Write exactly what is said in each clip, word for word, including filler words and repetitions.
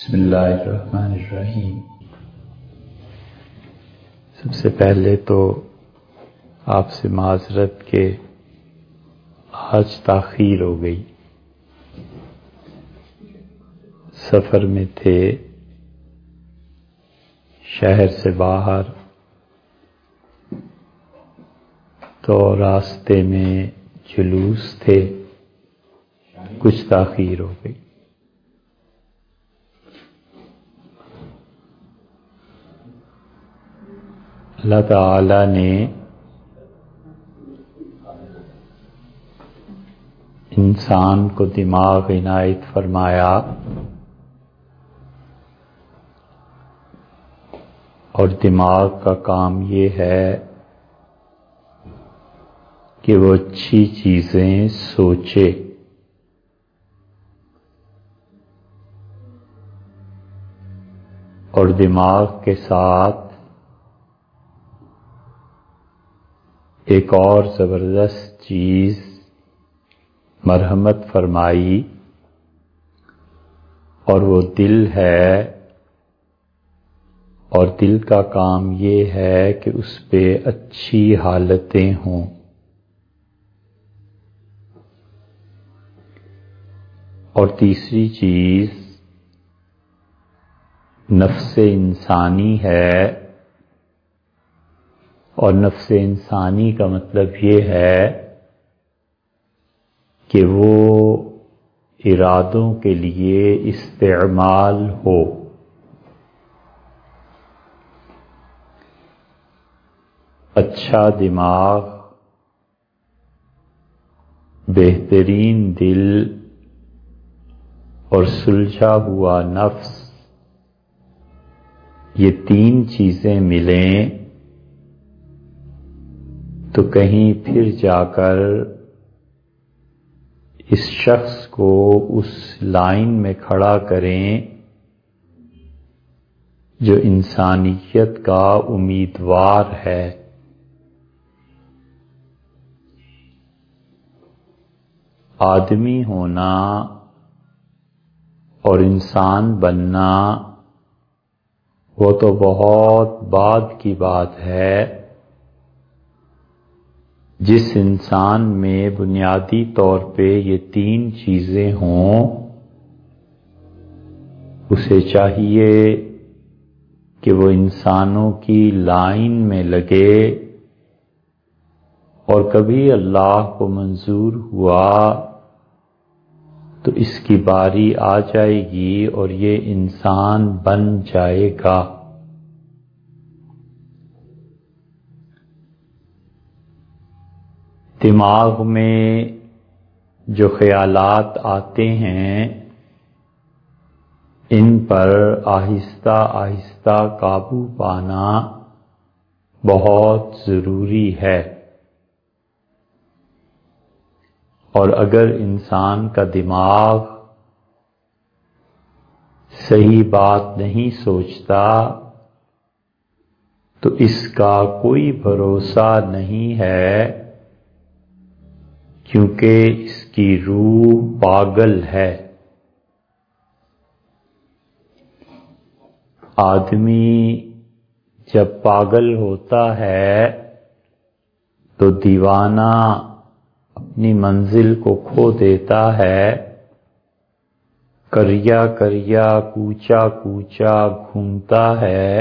بسم اللہ الرحمن الرحیم۔ سب سے پہلے تو آپ سے معذرت کہ آج تاخیر ہو گئی، سفر میں تھے، شہر سے باہر، تو راستے میں جلوس تھے، کچھ تاخیر ہو گئی۔ اللہ تعالی نے انسان کو دماغ عنایت فرمایا اور دماغ کا کام یہ ہے کہ وہ اچھی چیزیں سوچے، اور دماغ کے ساتھ ایک اور زبردست چیز مرحمت فرمائی، اور وہ دل ہے، اور دل کا کام یہ ہے کہ اس پہ اچھی حالتیں ہوں۔ اور تیسری چیز نفس انسانی ہے، اور نفس انسانی کا مطلب یہ ہے کہ وہ ارادوں کے لیے استعمال ہو۔ اچھا دماغ، بہترین دل اور سلجھا ہوا نفس، یہ تین چیزیں ملیں تو کہیں پھر جا کر اس شخص کو اس لائن میں کھڑا کریں جو انسانیت کا امیدوار ہے۔ آدمی ہونا اور انسان بننا وہ تو بہت بعد کی بات ہے۔ جس انسان میں بنیادی طور پہ یہ تین چیزیں ہوں، اسے چاہیے کہ وہ انسانوں کی لائن میں لگے، اور کبھی اللہ کو منظور ہوا تو اس کی باری آ جائے گی اور یہ انسان بن جائے گا۔ دماغ میں جو خیالات آتے ہیں ان پر آہستہ آہستہ قابو پانا بہت ضروری ہے، اور اگر انسان کا دماغ صحیح بات نہیں سوچتا تو اس کا کوئی بھروسہ نہیں ہے، کیونکہ اس کی روح پاگل ہے۔ آدمی جب پاگل ہوتا ہے تو دیوانہ اپنی منزل کو کھو دیتا ہے، کریا کریا کوچا کوچا گھومتا ہے،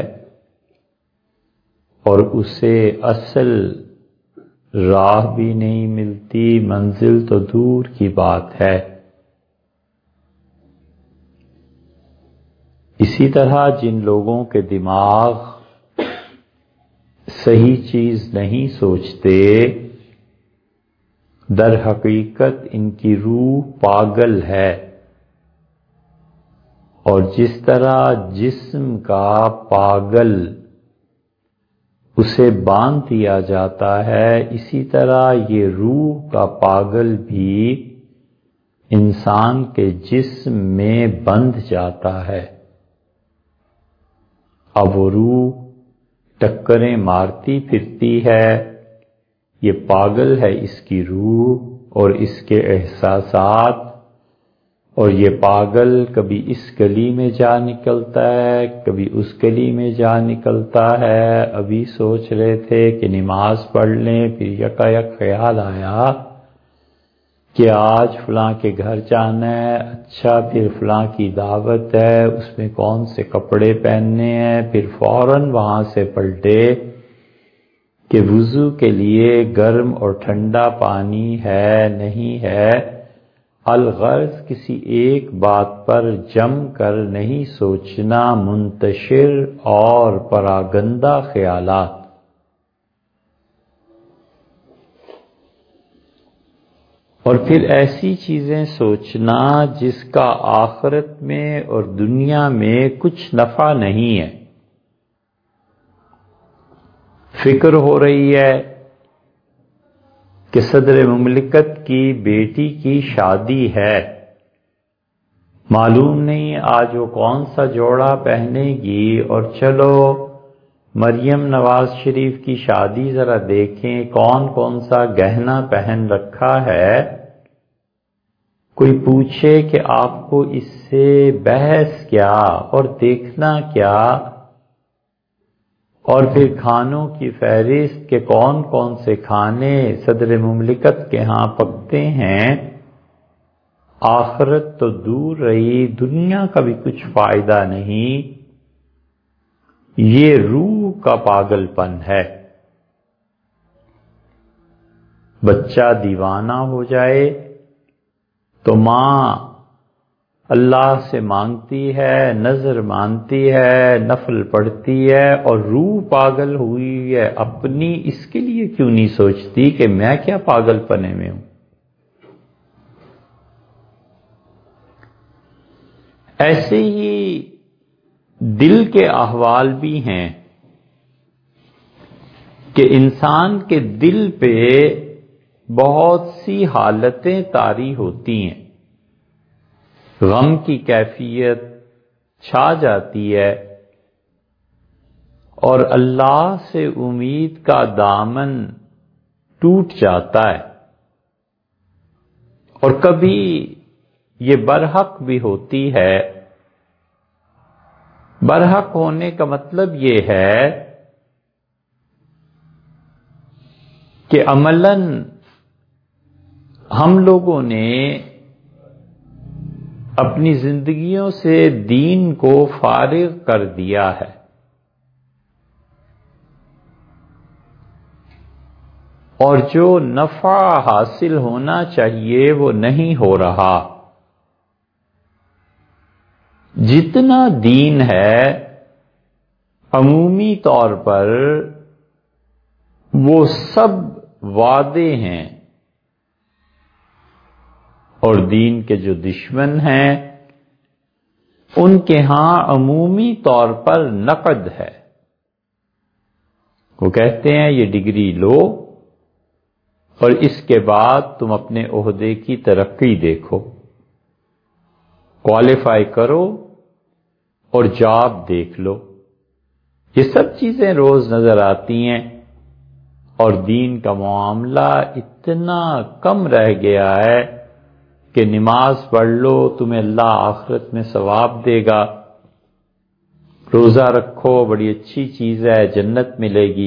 اور اسے اصل راہ بھی نہیں ملتی، منزل تو دور کی بات ہے۔ اسی طرح جن لوگوں کے دماغ صحیح چیز نہیں سوچتے، در حقیقت ان کی روح پاگل ہے، اور جس طرح جسم کا پاگل اسے باندھ دیا جاتا ہے، اسی طرح یہ روح کا پاگل بھی انسان کے جسم میں بندھ جاتا ہے۔ اب وہ روح ٹکریں مارتی پھرتی ہے، یہ پاگل ہے اس کی روح، اور اس کے احساسات اور یہ پاگل کبھی اس گلی میں جا نکلتا ہے، کبھی اس گلی میں جا نکلتا ہے۔ ابھی سوچ رہے تھے کہ نماز پڑھ لیں، پھر یکا یک خیال آیا کہ آج فلاں کے گھر جانا ہے، اچھا پھر فلاں کی دعوت ہے، اس میں کون سے کپڑے پہننے ہیں، پھر فوراً وہاں سے پلٹے کہ وضو کے لیے گرم اور ٹھنڈا پانی ہے نہیں ہے۔ الغرض کسی ایک بات پر جم کر نہیں سوچنا، منتشر اور پراگندہ خیالات۔ اور پھر ایسی چیزیں سوچنا جس کا آخرت میں اور دنیا میں کچھ نفع نہیں ہے۔ فکر ہو رہی ہے کہ صدر مملکت کی بیٹی کی شادی ہے، معلوم نہیں آج وہ کون سا جوڑا پہنے گی، اور چلو مریم نواز شریف کی شادی ذرا دیکھیں کون کون سا گہنا پہن رکھا ہے۔ کوئی پوچھے کہ آپ کو اس سے بحث کیا اور دیکھنا کیا، اور پھر کھانوں کی فہرست کہ کون کون سے کھانے صدر مملکت کے ہاں پکتے ہیں۔ آخرت تو دور رہی، دنیا کا بھی کچھ فائدہ نہیں۔ یہ روح کا پاگل پن ہے۔ بچہ دیوانہ ہو جائے تو ماں اللہ سے مانگتی ہے، نظر مانتی ہے، نفل پڑھتی ہے، اور روح پاگل ہوئی ہے اپنی، اس کے لیے کیوں نہیں سوچتی کہ میں کیا پاگل پنے میں ہوں۔ ایسے ہی دل کے احوال بھی ہیں کہ انسان کے دل پہ بہت سی حالتیں طاری ہوتی ہیں، غم کی کیفیت چھا جاتی ہے، اور اللہ سے امید کا دامن ٹوٹ جاتا ہے، اور کبھی یہ برحق بھی ہوتی ہے۔ برحق ہونے کا مطلب یہ ہے کہ عملاً ہم لوگوں نے اپنی زندگیوں سے دین کو فارغ کر دیا ہے، اور جو نفع حاصل ہونا چاہیے وہ نہیں ہو رہا۔ جتنا دین ہے عمومی طور پر وہ سب وعدے ہیں، اور دین کے جو دشمن ہیں ان کے ہاں عمومی طور پر نقد ہے۔ وہ کہتے ہیں یہ ڈگری لو اور اس کے بعد تم اپنے عہدے کی ترقی دیکھو، کوالیفائی کرو اور جاب دیکھ لو۔ یہ سب چیزیں روز نظر آتی ہیں، اور دین کا معاملہ اتنا کم رہ گیا ہے کہ نماز پڑھ لو تمہیں اللہ آخرت میں ثواب دے گا، روزہ رکھو بڑی اچھی چیز ہے جنت ملے گی،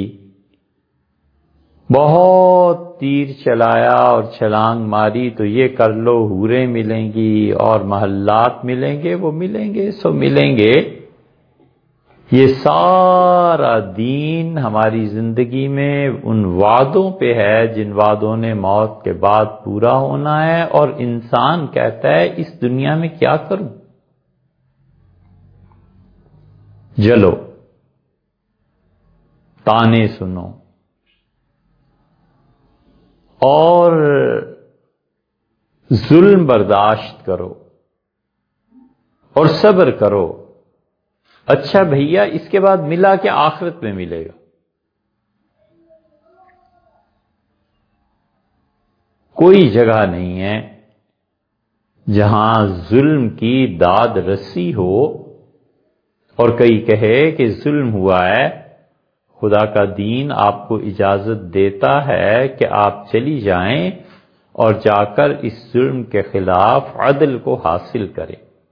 بہت تیر چلایا اور چھلانگ ماری تو یہ کر لو حوریں ملیں گی اور محلات ملیں گے، وہ ملیں گے سو ملیں گے۔ یہ سارا دین ہماری زندگی میں ان وعدوں پہ ہے جن وعدوں نے موت کے بعد پورا ہونا ہے، اور انسان کہتا ہے اس دنیا میں کیا کروں؟ جلو تانے سنو اور ظلم برداشت کرو اور صبر کرو۔ اچھا بھیا اس کے بعد ملا کہ آخرت میں ملے گا؟ کوئی جگہ نہیں ہے جہاں ظلم کی داد رسی ہو اور کئی کہے کہ ظلم ہوا ہے، خدا کا دین آپ کو اجازت دیتا ہے کہ آپ چلی جائیں اور جا کر اس ظلم کے خلاف عدل کو حاصل کرے۔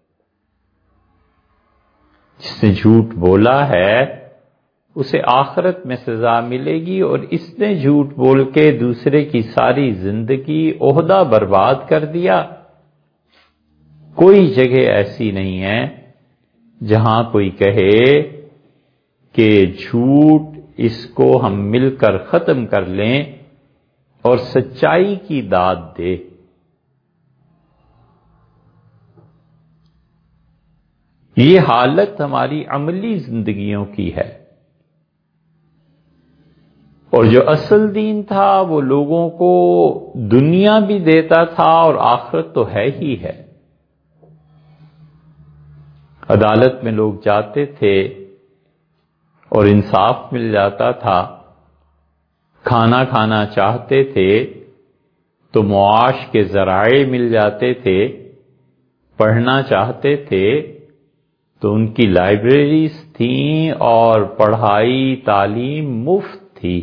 جس نے جھوٹ بولا ہے اسے آخرت میں سزا ملے گی، اور اس نے جھوٹ بول کے دوسرے کی ساری زندگی عہدہ برباد کر دیا۔ کوئی جگہ ایسی نہیں ہے جہاں کوئی کہے کہ جھوٹ اس کو ہم مل کر ختم کر لیں اور سچائی کی داد دے۔ یہ حالت ہماری عملی زندگیوں کی ہے، اور جو اصل دین تھا وہ لوگوں کو دنیا بھی دیتا تھا اور آخرت تو ہے ہی ہے۔ عدالت میں لوگ جاتے تھے اور انصاف مل جاتا تھا، کھانا کھانا چاہتے تھے تو معاش کے ذرائع مل جاتے تھے، پڑھنا چاہتے تھے تو ان کی لائبریریز تھیں اور پڑھائی تعلیم مفت تھی،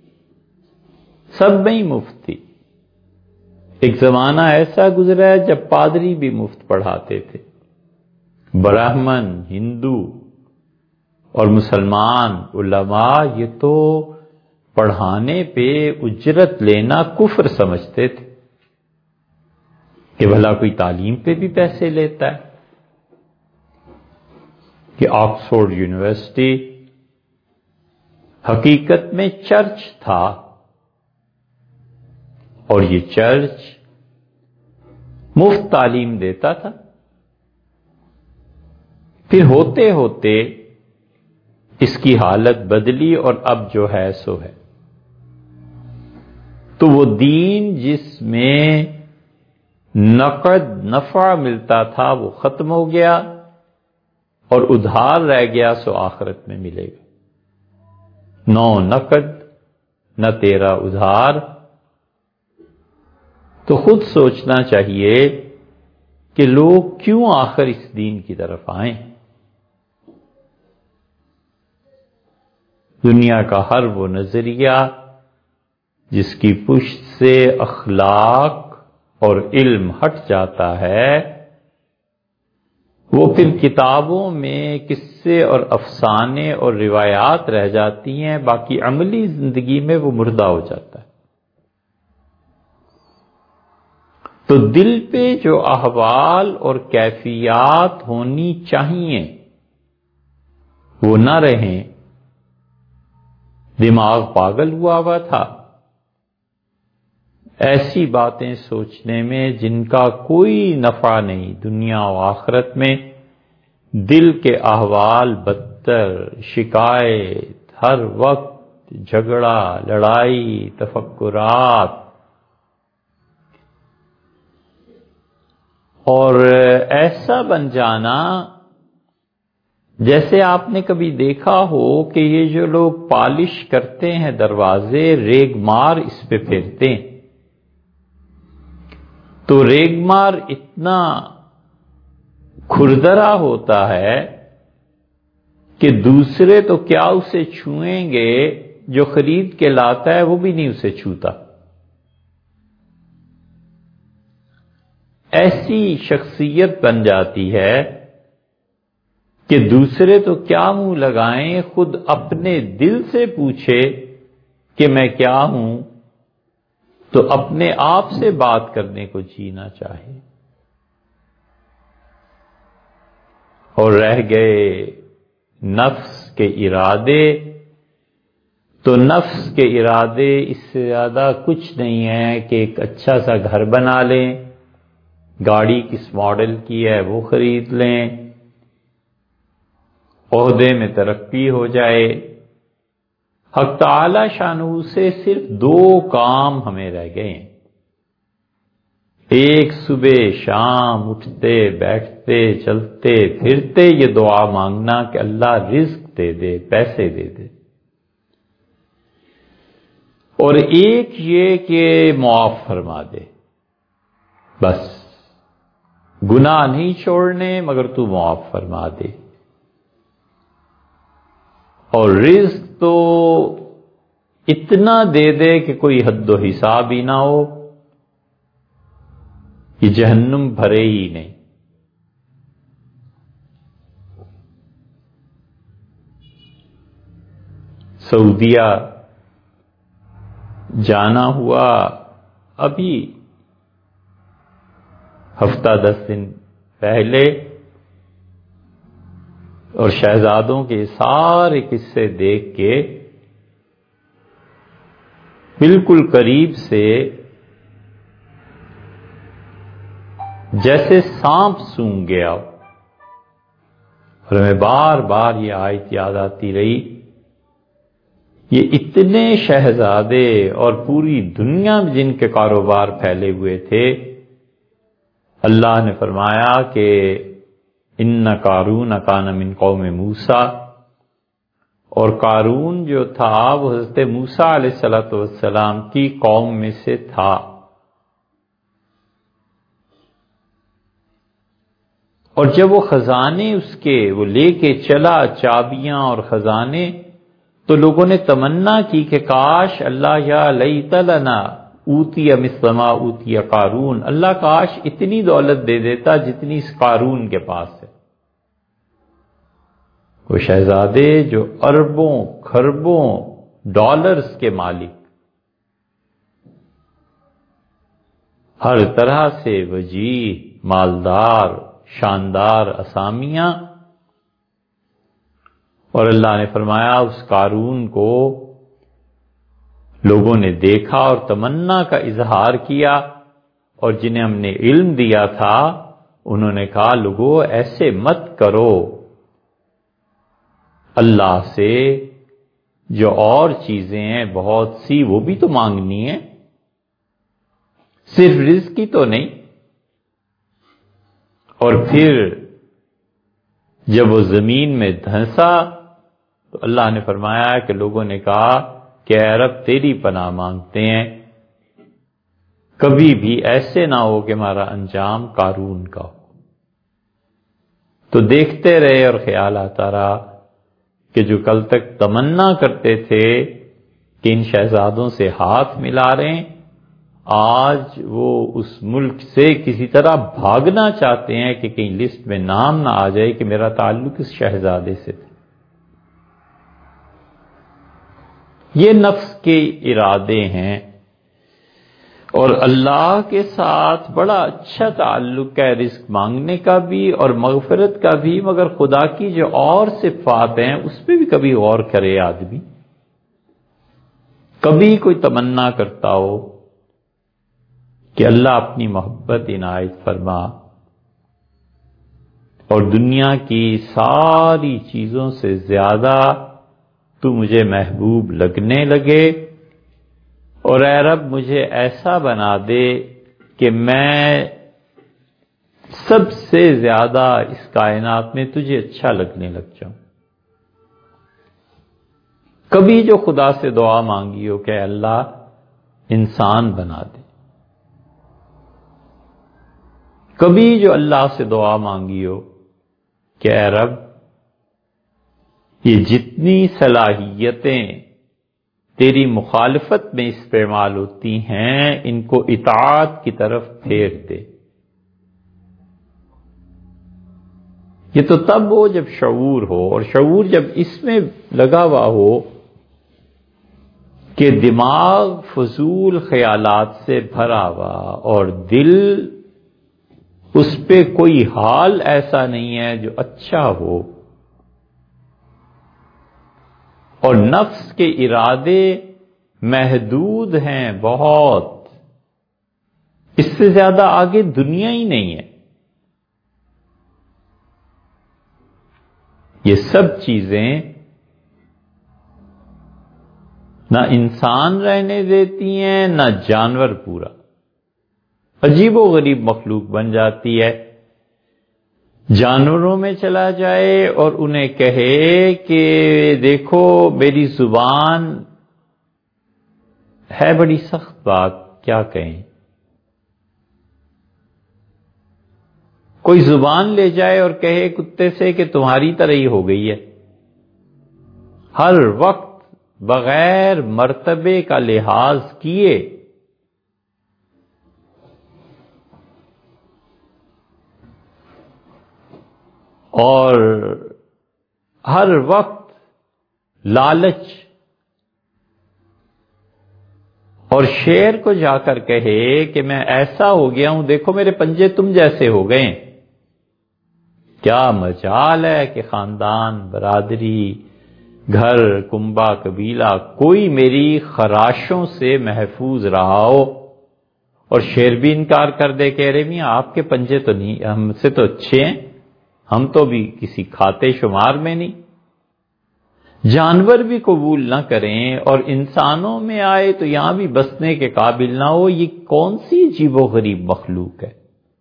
سب میں ہی مفت تھی۔ ایک زمانہ ایسا گزرا ہے جب پادری بھی مفت پڑھاتے تھے۔ برہمن، ہندو اور مسلمان علماء یہ تو پڑھانے پہ اجرت لینا کفر سمجھتے تھے کہ بھلا کوئی تعلیم پہ بھی پیسے لیتا ہے۔ کہ آکسفورڈ یونیورسٹی حقیقت میں چرچ تھا، اور یہ چرچ مفت تعلیم دیتا تھا۔ پھر ہوتے ہوتے اس کی حالت بدلی اور اب جو ہے سو ہے۔ تو وہ دین جس میں نقد نفع ملتا تھا وہ ختم ہو گیا، اور ادھار رہ گیا سو آخرت میں ملے گا۔ نو نقد نہ تیرا ادھار۔ تو خود سوچنا چاہیے کہ لوگ کیوں آخر اس دین کی طرف آئیں۔ دنیا کا ہر وہ نظریہ جس کی پشت سے اخلاق اور علم ہٹ جاتا ہے، وہ پھر کتابوں میں قصے اور افسانے اور روایات رہ جاتی ہیں، باقی عملی زندگی میں وہ مردہ ہو جاتا ہے۔ تو دل پہ جو احوال اور کیفیات ہونی چاہیے وہ نہ رہیں۔ دماغ پاگل ہوا ہوا تھا ایسی باتیں سوچنے میں جن کا کوئی نفع نہیں دنیا و آخرت میں۔ دل کے احوال بدتر، شکایت، ہر وقت جھگڑا، لڑائی، تفکرات، اور ایسا بن جانا جیسے آپ نے کبھی دیکھا ہو کہ یہ جو لوگ پالش کرتے ہیں دروازے، ریگ مار اس پہ پھیرتے ہیں، تو ریگ مار اتنا کھردرا ہوتا ہے کہ دوسرے تو کیا اسے چھوئیں گے، جو خرید کے لاتا ہے وہ بھی نہیں اسے چھوتا۔ ایسی شخصیت بن جاتی ہے کہ دوسرے تو کیا منہ لگائیں، خود اپنے دل سے پوچھے کہ میں کیا ہوں تو اپنے آپ سے بات کرنے کو جینا چاہے۔ اور رہ گئے نفس کے ارادے، تو نفس کے ارادے اس سے زیادہ کچھ نہیں ہے کہ ایک اچھا سا گھر بنا لیں، گاڑی کس ماڈل کی ہے وہ خرید لیں، عہدے میں ترقی ہو جائے۔ حق تعالی شانہ سے صرف دو کام ہمیں رہ گئے ہیں، ایک صبح شام اٹھتے بیٹھتے چلتے پھرتے یہ دعا مانگنا کہ اللہ رزق دے دے، پیسے دے دے، اور ایک یہ کہ معاف فرما دے۔ بس گناہ نہیں چھوڑنے مگر تو معاف فرما دے۔ اور رزق تو اتنا دے دے کہ کوئی حد و حساب ہی نہ ہو، یہ جہنم بھرے ہی نہیں۔ سعودیہ جانا ہوا ابھی ہفتہ دس دن پہلے، اور شہزادوں کے سارے قصے دیکھ کے بالکل قریب سے جیسے سانپ سونگھ گیا، اور ہمیں بار بار یہ آیت یاد آتی رہی، یہ اتنے شہزادے اور پوری دنیا میں جن کے کاروبار پھیلے ہوئے تھے، اللہ نے فرمایا کہ ان قارون کان من قوم موسیٰ، اور قارون جو تھا وہ حضرت موسیٰ علیہ الصلوۃ والسلام کی قوم میں سے تھا۔ اور جب وہ خزانے اس کے وہ لے کے چلا، چابیاں اور خزانے، تو لوگوں نے تمنا کی کہ کاش اللہ یا لیت لنا اوتی مثل ما اوتی قارون، اللہ کاش اتنی دولت دے دیتا جتنی اس قارون کے پاس ہے۔ وہ شہزادے جو اربوں کھربوں ڈالرز کے مالک، ہر طرح سے وجیح، مالدار، شاندار اسامیاں، اور اللہ نے فرمایا اس قارون کو لوگوں نے دیکھا اور تمنا کا اظہار کیا، اور جنہیں ہم نے علم دیا تھا انہوں نے کہا لوگو ایسے مت کرو، اللہ سے جو اور چیزیں ہیں بہت سی وہ بھی تو مانگنی ہے، صرف رزق کی تو نہیں۔ اور پھر جب وہ زمین میں دھنسا تو اللہ نے فرمایا کہ لوگوں نے کہا کہ اے رب تیری پناہ مانگتے ہیں، کبھی بھی ایسے نہ ہو کہ ہمارا انجام قارون کا ہو۔ تو دیکھتے رہے اور خیال آتا رہا کہ جو کل تک تمنا کرتے تھے کہ ان شہزادوں سے ہاتھ ملا رہے ہیں، آج وہ اس ملک سے کسی طرح بھاگنا چاہتے ہیں کہ کہیں لسٹ میں نام نہ آ جائے کہ میرا تعلق اس شہزادے سے تھا۔ یہ نفس کے ارادے ہیں، اور اللہ کے ساتھ بڑا اچھا تعلق ہے رزق مانگنے کا بھی اور مغفرت کا بھی، مگر خدا کی جو اور صفات ہیں اس پہ بھی کبھی غور کرے آدمی۔ کبھی کوئی تمنا کرتا ہو کہ اللہ اپنی محبت عنایت فرما اور دنیا کی ساری چیزوں سے زیادہ تو مجھے محبوب لگنے لگے، اور اے رب مجھے ایسا بنا دے کہ میں سب سے زیادہ اس کائنات میں تجھے اچھا لگنے لگ جاؤں۔ کبھی جو خدا سے دعا مانگی ہو کہ اللہ انسان بنا دے، کبھی جو اللہ سے دعا مانگی ہو کہ اے رب یہ جتنی صلاحیتیں تیری مخالفت میں استعمال ہوتی ہیں ان کو اطاعت کی طرف پھیر دے۔ یہ تو تب ہو جب شعور ہو، اور شعور جب اس میں لگا ہوا ہو کہ دماغ فضول خیالات سے بھرا ہوا اور دل اس پہ کوئی حال ایسا نہیں ہے جو اچھا ہو، اور نفس کے ارادے محدود ہیں بہت، اس سے زیادہ آگے دنیا ہی نہیں ہے۔ یہ سب چیزیں نہ انسان رہنے دیتی ہیں نہ جانور پورا، عجیب و غریب مخلوق بن جاتی ہے۔ جانوروں میں چلا جائے اور انہیں کہے کہ دیکھو میری زبان ہے بڑی سخت بات، کیا کہیں، کوئی زبان لے جائے اور کہے کتے سے کہ تمہاری طرح ہی ہو گئی ہے، ہر وقت بغیر مرتبے کا لحاظ کیے اور ہر وقت لالچ، اور شیر کو جا کر کہے کہ میں ایسا ہو گیا ہوں، دیکھو میرے پنجے تم جیسے ہو گئے، کیا مجال ہے کہ خاندان، برادری، گھر، کنبہ، قبیلہ کوئی میری خراشوں سے محفوظ رہا ہو۔ اور شیر بھی انکار کر دے، کہہ رہے میاں آپ کے پنجے تو نہیں، ہم سے تو اچھے ہیں، ہم تو بھی کسی کھاتے شمار میں نہیں۔ جانور بھی قبول نہ کریں اور انسانوں میں آئے تو یہاں بھی بسنے کے قابل نہ ہو، یہ کون سی عجیب و غریب مخلوق ہے؟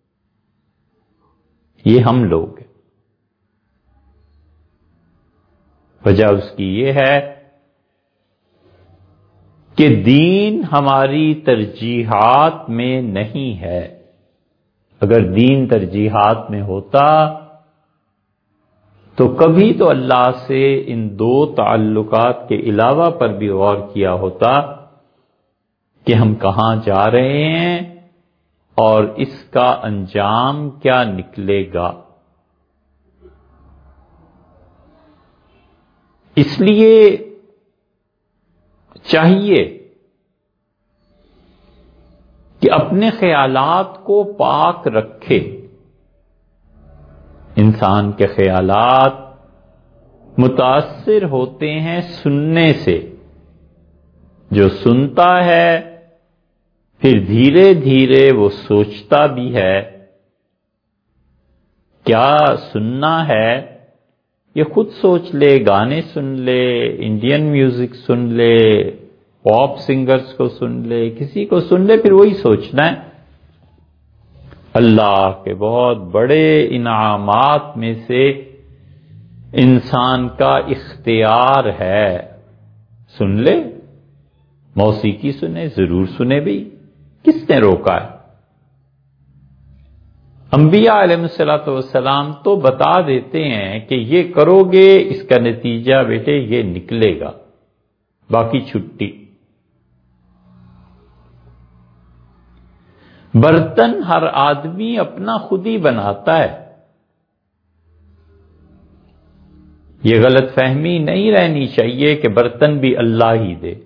یہ ہم لوگ ہیں۔ وجہ اس کی یہ ہے کہ دین ہماری ترجیحات میں نہیں ہے۔ اگر دین ترجیحات میں ہوتا تو کبھی تو اللہ سے ان دو تعلقات کے علاوہ پر بھی غور کیا ہوتا کہ ہم کہاں جا رہے ہیں اور اس کا انجام کیا نکلے گا۔ اس لیے چاہیے کہ اپنے خیالات کو پاک رکھے۔ انسان کے خیالات متاثر ہوتے ہیں سننے سے، جو سنتا ہے پھر دھیرے دھیرے وہ سوچتا بھی ہے۔ کیا سننا ہے یہ خود سوچ لے، گانے سن لے، انڈین میوزک سن لے، پاپ سنگرز کو سن لے، کسی کو سن لے، پھر وہی سوچنا ہے۔ اللہ کے بہت بڑے انعامات میں سے انسان کا اختیار ہے، سن لے، موسیقی سنے، ضرور سنے بھی، کس نے روکا ہے؟ انبیاء علیہ الصلوۃ والسلام تو بتا دیتے ہیں کہ یہ کرو گے اس کا نتیجہ بیٹے یہ نکلے گا، باقی چھٹی۔ برتن ہر آدمی اپنا خود ہی بناتا ہے، یہ غلط فہمی نہیں رہنی چاہیے کہ برتن بھی اللہ ہی دے۔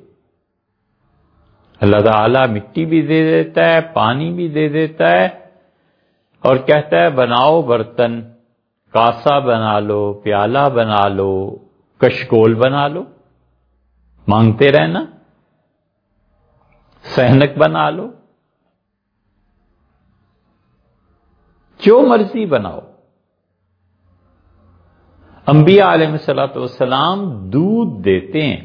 اللہ تعالیٰ مٹی بھی دے دیتا ہے، پانی بھی دے دیتا ہے، اور کہتا ہے بناؤ برتن، کاسا بنا لو، پیالہ بنا لو، کشکول بنا لو، مانگتے رہنا، سینک بنا لو، جو مرضی بناؤ۔ انبیاء علیہ الصلوۃ والسلام دودھ دیتے ہیں،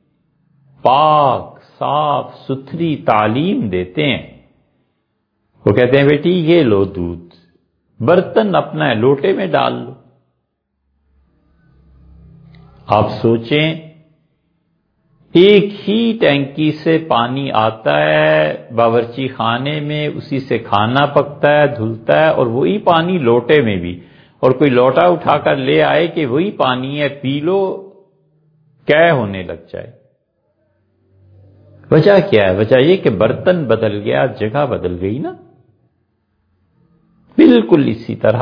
پاک صاف ستھری تعلیم دیتے ہیں۔ وہ کہتے ہیں بیٹی یہ لو دودھ، برتن اپنا ہے لوٹے میں ڈال لو۔ آپ سوچیں، ایک ہی ٹینکی سے پانی آتا ہے باورچی خانے میں، اسی سے کھانا پکتا ہے، دھلتا ہے، اور وہی پانی لوٹے میں بھی، اور کوئی لوٹا اٹھا کر لے آئے کہ وہی پانی ہے پی لو، کیا ہونے لگ جائے۔ وجہ کیا ہے؟ وجہ یہ کہ برتن بدل گیا، جگہ بدل گئی نا۔ بالکل اسی طرح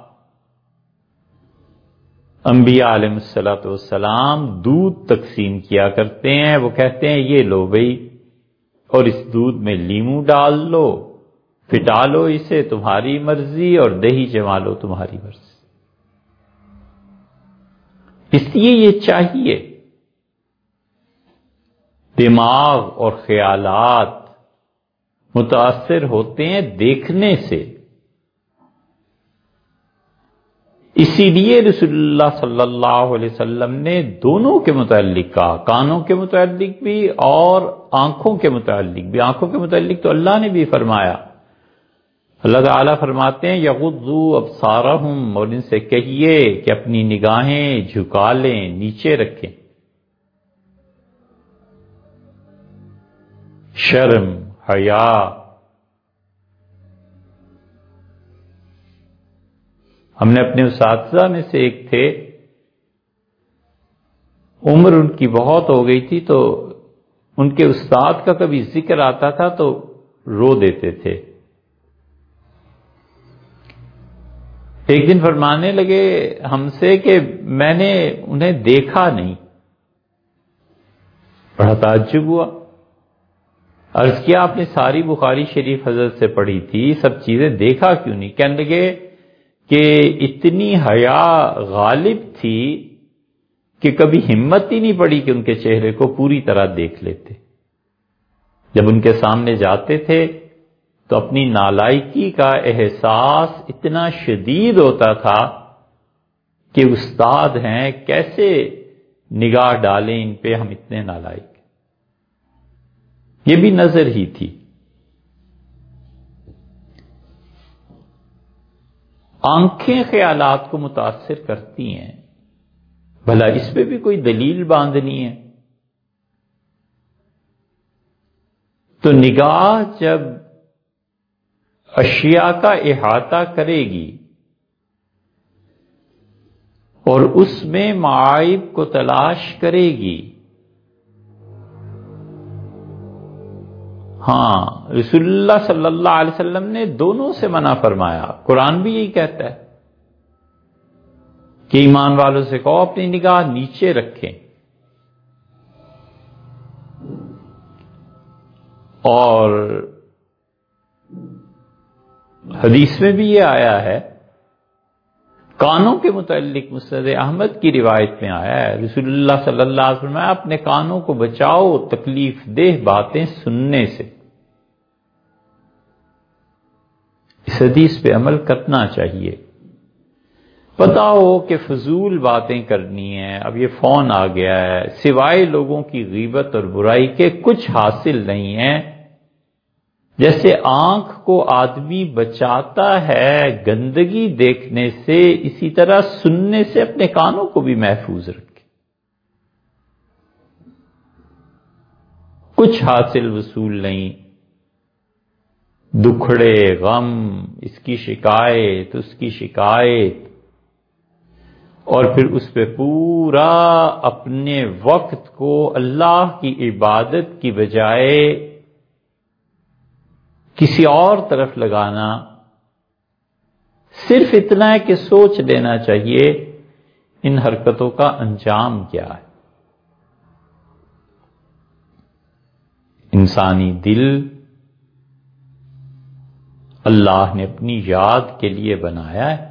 انبیاء علیہ الصلوۃ والسلام دودھ تقسیم کیا کرتے ہیں۔ وہ کہتے ہیں یہ لو بھئی، اور اس دودھ میں لیمو ڈال لو، پھٹا لو اسے، تمہاری مرضی، اور دہی جما لو، تمہاری مرضی۔ اس لیے یہ چاہیے، دماغ اور خیالات متاثر ہوتے ہیں دیکھنے سے۔ اسی لیے رسول اللہ صلی اللہ علیہ وسلم نے دونوں کے متعلق کہا، کانوں کے متعلق بھی اور آنکھوں کے متعلق بھی۔ آنکھوں کے متعلق تو اللہ نے بھی فرمایا، اللہ تعالیٰ فرماتے ہیں یغضوا ابصارہم، اور ان سے کہیے کہ اپنی نگاہیں جھکا لیں، نیچے رکھیں۔ شرم، حیا، ہم نے اپنے اساتذہ میں سے ایک تھے، عمر ان کی بہت ہو گئی تھی، تو ان کے استاد کا کبھی ذکر آتا تھا تو رو دیتے تھے۔ ایک دن فرمانے لگے ہم سے کہ میں نے انہیں دیکھا نہیں. بڑا تعجب ہوا. عرض کیا آپ نے ساری بخاری شریف حضرت سے پڑھی تھی، سب چیزیں دیکھا کیوں نہیں؟ کہنے لگے کہ اتنی حیا غالب تھی کہ کبھی ہمت ہی نہیں پڑی کہ ان کے چہرے کو پوری طرح دیکھ لیتے. جب ان کے سامنے جاتے تھے تو اپنی نالائکی کا احساس اتنا شدید ہوتا تھا کہ استاد ہیں، کیسے نگاہ ڈالیں ان پہ، ہم اتنے نالائق. یہ بھی نظر ہی تھی. آنکھیں خیالات کو متاثر کرتی ہیں، بھلا اس پہ بھی کوئی دلیل باندھنی ہے؟ تو نگاہ جب اشیاء کا احاطہ کرے گی اور اس میں معائب کو تلاش کرے گی، ہاں رسول اللہ صلی اللہ علیہ وسلم نے دونوں سے منع فرمایا. قرآن بھی یہی کہتا ہے کہ ایمان والوں سے کہو اپنی نگاہ نیچے رکھیں. اور حدیث میں بھی یہ آیا ہے، کانوں کے متعلق مسند احمد کی روایت میں آیا ہے، رسول اللہ صلی اللہ علیہ وسلم اپنے کانوں کو بچاؤ تکلیف دہ باتیں سننے سے. اس حدیث پہ عمل کرنا چاہیے. پتہ ہو کہ فضول باتیں کرنی ہیں، اب یہ فون آ گیا ہے، سوائے لوگوں کی غیبت اور برائی کے کچھ حاصل نہیں ہے. جیسے آنکھ کو آدمی بچاتا ہے گندگی دیکھنے سے، اسی طرح سننے سے اپنے کانوں کو بھی محفوظ رکھے. کچھ حاصل وصول نہیں، دکھڑے غم، اس کی شکایت اس کی شکایت، اور پھر اس پہ پورا اپنے وقت کو اللہ کی عبادت کی بجائے کسی اور طرف لگانا. صرف اتنا ہے کہ سوچ لینا چاہیے ان حرکتوں کا انجام کیا ہے. انسانی دل اللہ نے اپنی یاد کے لیے بنایا ہے.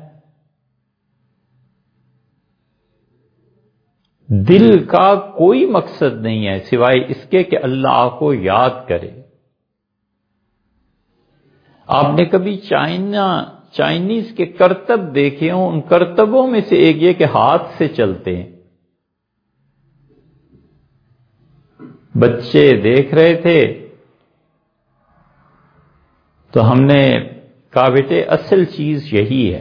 دل کا کوئی مقصد نہیں ہے سوائے اس کے کہ اللہ کو یاد کرے. آپ نے کبھی چائنا چائنیز کے کرتب دیکھے ہوں؟ ان کرتبوں میں سے ایک یہ کہ ہاتھ سے چلتے ہیں. بچے دیکھ رہے تھے تو ہم نے کہا بیٹے اصل چیز یہی ہے.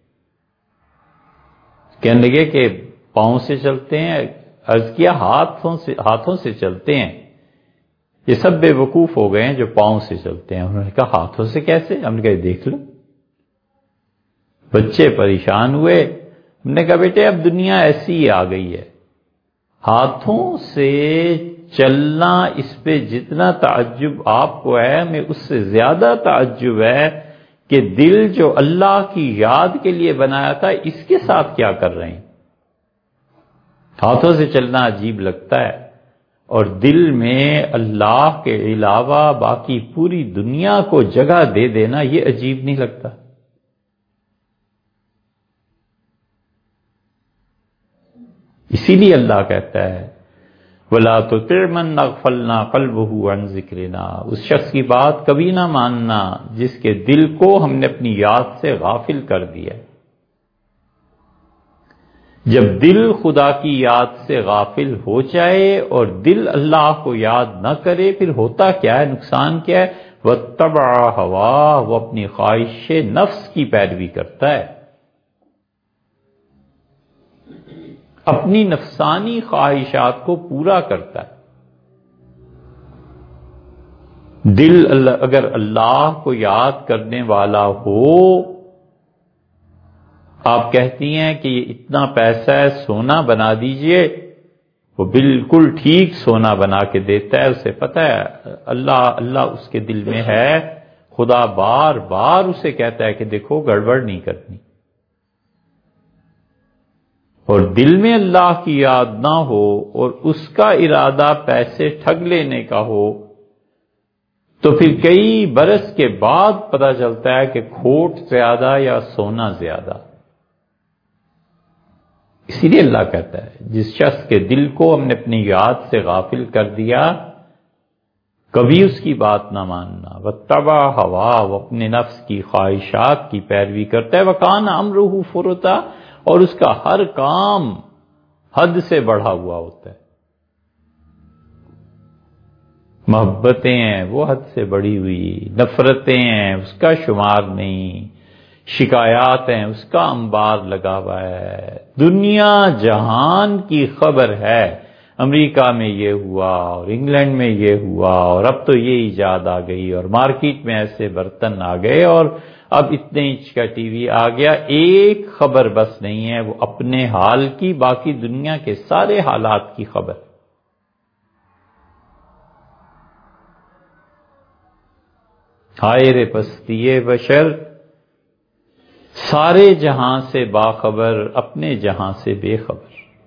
کہنے لگے کہ پاؤں سے چلتے ہیں. عرض کیا ہاتھوں سے ہاتھوں سے چلتے ہیں. یہ سب بے وقوف ہو گئے ہیں جو پاؤں سے چلتے ہیں. انہوں نے کہا ہاتھوں سے کیسے؟ ہم نے کہا دیکھ لو. بچے پریشان ہوئے. ہم نے کہا بیٹے اب دنیا ایسی ہی آ گئی ہے، ہاتھوں سے چلنا، اس پہ جتنا تعجب آپ کو ہے ہمیں اس سے زیادہ تعجب ہے کہ دل جو اللہ کی یاد کے لیے بنایا تھا اس کے ساتھ کیا کر رہے ہیں. ہاتھوں سے چلنا عجیب لگتا ہے، اور دل میں اللہ کے علاوہ باقی پوری دنیا کو جگہ دے دینا یہ عجیب نہیں لگتا. اسی لیے اللہ کہتا ہے وَلَا تُطِعْ مَنْ أَغْفَلْنَا قَلْبَهُ عَنْ ذِكْرِنَا، اس شخص کی بات کبھی نہ ماننا جس کے دل کو ہم نے اپنی یاد سے غافل کر دیا. جب دل خدا کی یاد سے غافل ہو جائے اور دل اللہ کو یاد نہ کرے پھر ہوتا کیا ہے، نقصان کیا ہے؟ وَاتَّبَعَ هَوَاهُ، وہ اپنی خواہش نفس کی پیروی کرتا ہے، اپنی نفسانی خواہشات کو پورا کرتا ہے. دل اگر اللہ کو یاد کرنے والا ہو، آپ کہتی ہیں کہ یہ اتنا پیسہ ہے سونا بنا دیجئے، وہ بالکل ٹھیک سونا بنا کے دیتا ہے. اسے پتہ ہے اللہ اللہ اس کے دل میں ہے. خدا بار بار اسے کہتا ہے کہ دیکھو گڑبڑ نہیں کرنی. اور دل میں اللہ کی یاد نہ ہو اور اس کا ارادہ پیسے ٹھگ لینے کا ہو تو پھر کئی برس کے بعد پتہ چلتا ہے کہ کھوٹ زیادہ یا سونا زیادہ۔ اسی لیے اللہ کہتا ہے جس شخص کے دل کو ہم نے اپنی یاد سے غافل کر دیا کبھی اس کی بات نہ ماننا، واتبع ہوا، وہ اپنے نفس کی خواہشات کی پیروی کرتا ہے، وکان امرہ فرطا، اور اس کا ہر کام حد سے بڑھا ہوا ہوتا ہے۔ محبتیں ہیں وہ حد سے بڑھی ہوئی، نفرتیں ہیں اس کا شمار نہیں، شکایات ہیں اس کا انبار لگا ہوا ہے، دنیا جہان کی خبر ہے، امریکہ میں یہ ہوا اور انگلینڈ میں یہ ہوا اور اب تو یہ ایجاد آ گئی اور مارکیٹ میں ایسے برتن آ گئے اور اب اتنے انچ کا ٹی وی آ گیا۔ ایک خبر بس نہیں ہے وہ اپنے حال کی، باقی دنیا کے سارے حالات کی خبر۔ ہائے رے پستی بشر، سارے جہاں سے باخبر، اپنے جہاں سے بے خبر۔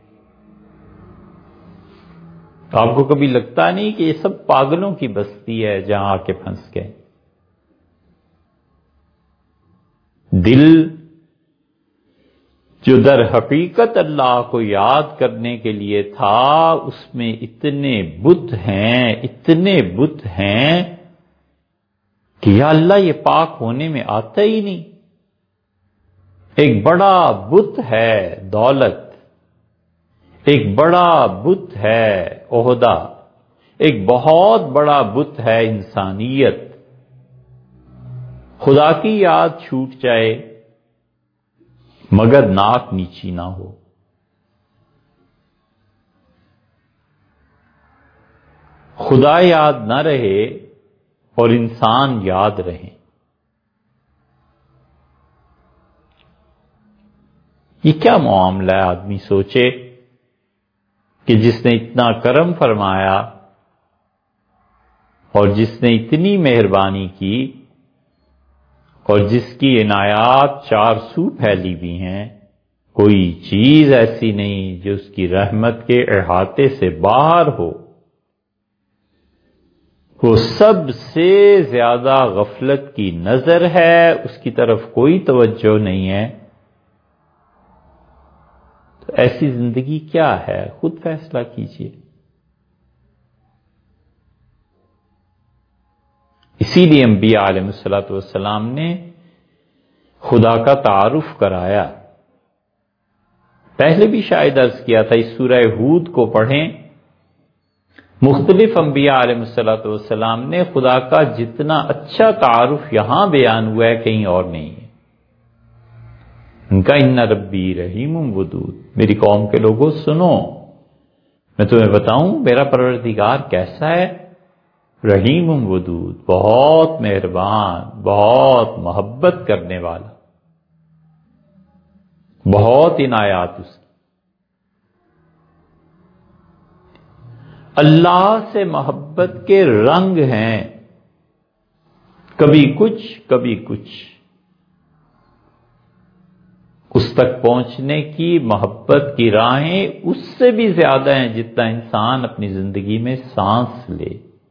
آپ کو کبھی لگتا نہیں کہ یہ سب پاگلوں کی بستی ہے جہاں آ کے پھنس گئے؟ دل جو در حقیقت اللہ کو یاد کرنے کے لیے تھا اس میں اتنے بت ہیں، اتنے بت ہیں کہ یا اللہ یہ پاک ہونے میں آتا ہی نہیں۔ ایک بڑا بت ہے دولت، ایک بڑا بت ہے عہدہ، ایک بہت بڑا بت ہے انسانیت۔ خدا کی یاد چھوٹ جائے مگر ناک نیچی نہ ہو۔ خدا یاد نہ رہے اور انسان یاد رہے۔ یہ کیا معاملہ ہے؟ آدمی سوچے کہ جس نے اتنا کرم فرمایا اور جس نے اتنی مہربانی کی اور جس کی عنایات چار سو پھیلی بھی ہیں، کوئی چیز ایسی نہیں جو اس کی رحمت کے احاطے سے باہر ہو، وہ سب سے زیادہ غفلت کی نظر ہے، اس کی طرف کوئی توجہ نہیں ہے۔ تو ایسی زندگی کیا ہے؟ خود فیصلہ کیجئے۔ اسی لیے انبیاء علیہ الصلوۃ والسلام نے خدا کا تعارف کرایا۔ پہلے بھی شاید عرض کیا تھا، اس سورہ ہود کو پڑھیں، مختلف انبیاء علیہ الصلوۃ والسلام نے خدا کا جتنا اچھا تعارف یہاں بیان ہوا ہے کہیں اور نہیں ہے۔ ان کا ان ربی رحیم ودود، میری قوم کے لوگوں سنو، میں تمہیں بتاؤں میرا پروردگار کیسا ہے؟ رحیم ودود، بہت مہربان، بہت محبت کرنے والا، بہت عنایات اس کی۔ اللہ سے محبت کے رنگ ہیں، کبھی کچھ کبھی کچھ۔ اس تک پہنچنے کی محبت کی راہیں اس سے بھی زیادہ ہیں جتنا انسان اپنی زندگی میں سانس لے۔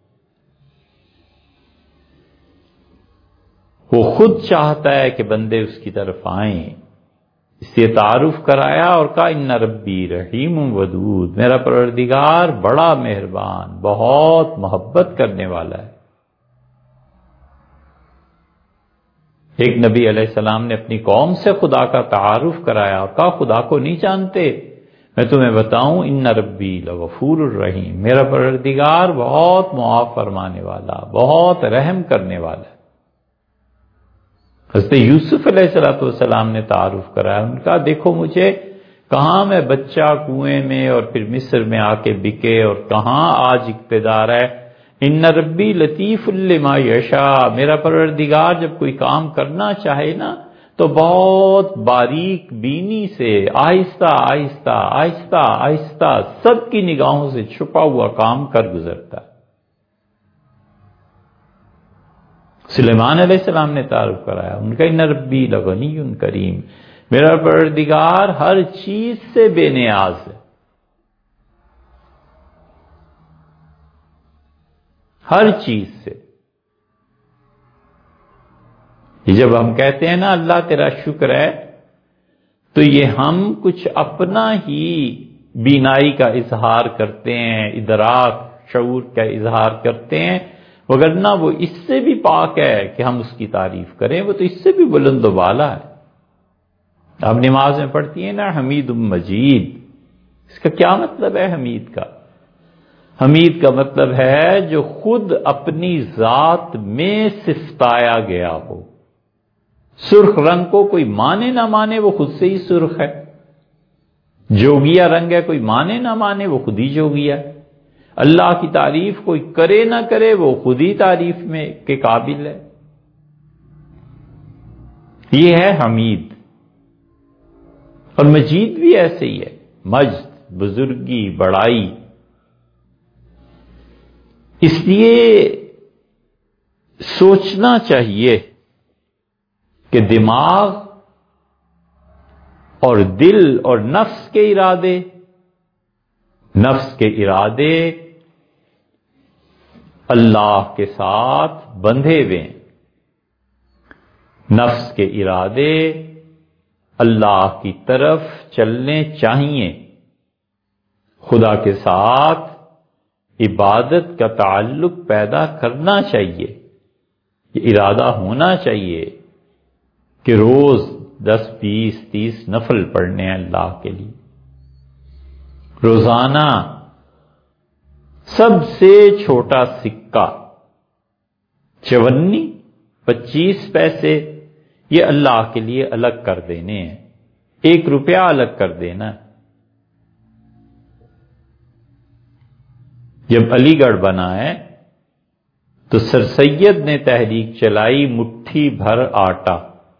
وہ خود چاہتا ہے کہ بندے اس کی طرف آئیں، اس لیے تعارف کرایا اور کہا ان ربی رحیم ودود، میرا پروردگار بڑا مہربان، بہت محبت کرنے والا ہے۔ ایک نبی علیہ السلام نے اپنی قوم سے خدا کا تعارف کرایا اور کہا خدا کو نہیں جانتے؟ میں تمہیں بتاؤں ان ربی لغفور الرحیم، میرا پروردگار بہت معاف فرمانے والا، بہت رحم کرنے والا ہے۔ حضرت یوسف علیہ السلام نے تعارف کرایا، ان کا دیکھو مجھے کہاں میں بچہ کنویں میں اور پھر مصر میں آ کے بکے اور کہاں آج اقتدار ہے۔ ان ربی لطیف لما یشاء، میرا پروردگار جب کوئی کام کرنا چاہے نا تو بہت باریک بینی سے آہستہ آہستہ آہستہ آہستہ سب کی نگاہوں سے چھپا ہوا کام کر گزرتا ہے۔ سلیمان علیہ السلام نے تعارف کرایا، ان کا ان ربی لغنی کریم، میرا پروردگار ہر چیز سے بے نیاز ہے، ہر چیز سے۔ جب ہم کہتے ہیں نا اللہ تیرا شکر ہے، تو یہ ہم کچھ اپنا ہی بینائی کا اظہار کرتے ہیں، ادراک شعور کا اظہار کرتے ہیں، وگرنہ وہ اس سے بھی پاک ہے کہ ہم اس کی تعریف کریں، وہ تو اس سے بھی بلند و بالا ہے۔ آپ نماز میں پڑھتی ہیں نا حمید مجید، اس کا کیا مطلب ہے حمید کا؟ حمید کا مطلب ہے جو خود اپنی ذات میں صفتایا گیا ہو۔ سرخ رنگ کو کوئی مانے نہ مانے وہ خود سے ہی سرخ ہے، جوگیا رنگ ہے کوئی مانے نہ مانے وہ خود ہی جوگیا ہے، اللہ کی تعریف کوئی کرے نہ کرے وہ خود ہی تعریف میں کے قابل ہے۔ یہ ہے حمید، اور مجید بھی ایسے ہی ہے، مجد، بزرگی، بڑائی۔ اس لیے سوچنا چاہیے کہ دماغ اور دل اور نفس کے ارادے، نفس کے ارادے اللہ کے ساتھ بندھے ہوئے ہیں، نفس کے ارادے اللہ کی طرف چلنے چاہیے، خدا کے ساتھ عبادت کا تعلق پیدا کرنا چاہیے، یہ ارادہ ہونا چاہیے کہ روز دس بیس تیس نفل پڑھنے ہیں اللہ کے لیے، روزانہ سب سے چھوٹا سکہ چونی پچیس پیسے یہ اللہ کے لیے الگ کر دینے ہیں، ایک روپیہ الگ کر دینا۔ جب علی گڑھ بنا ہے تو سر سید نے تحریک چلائی مٹھی بھر آٹا۔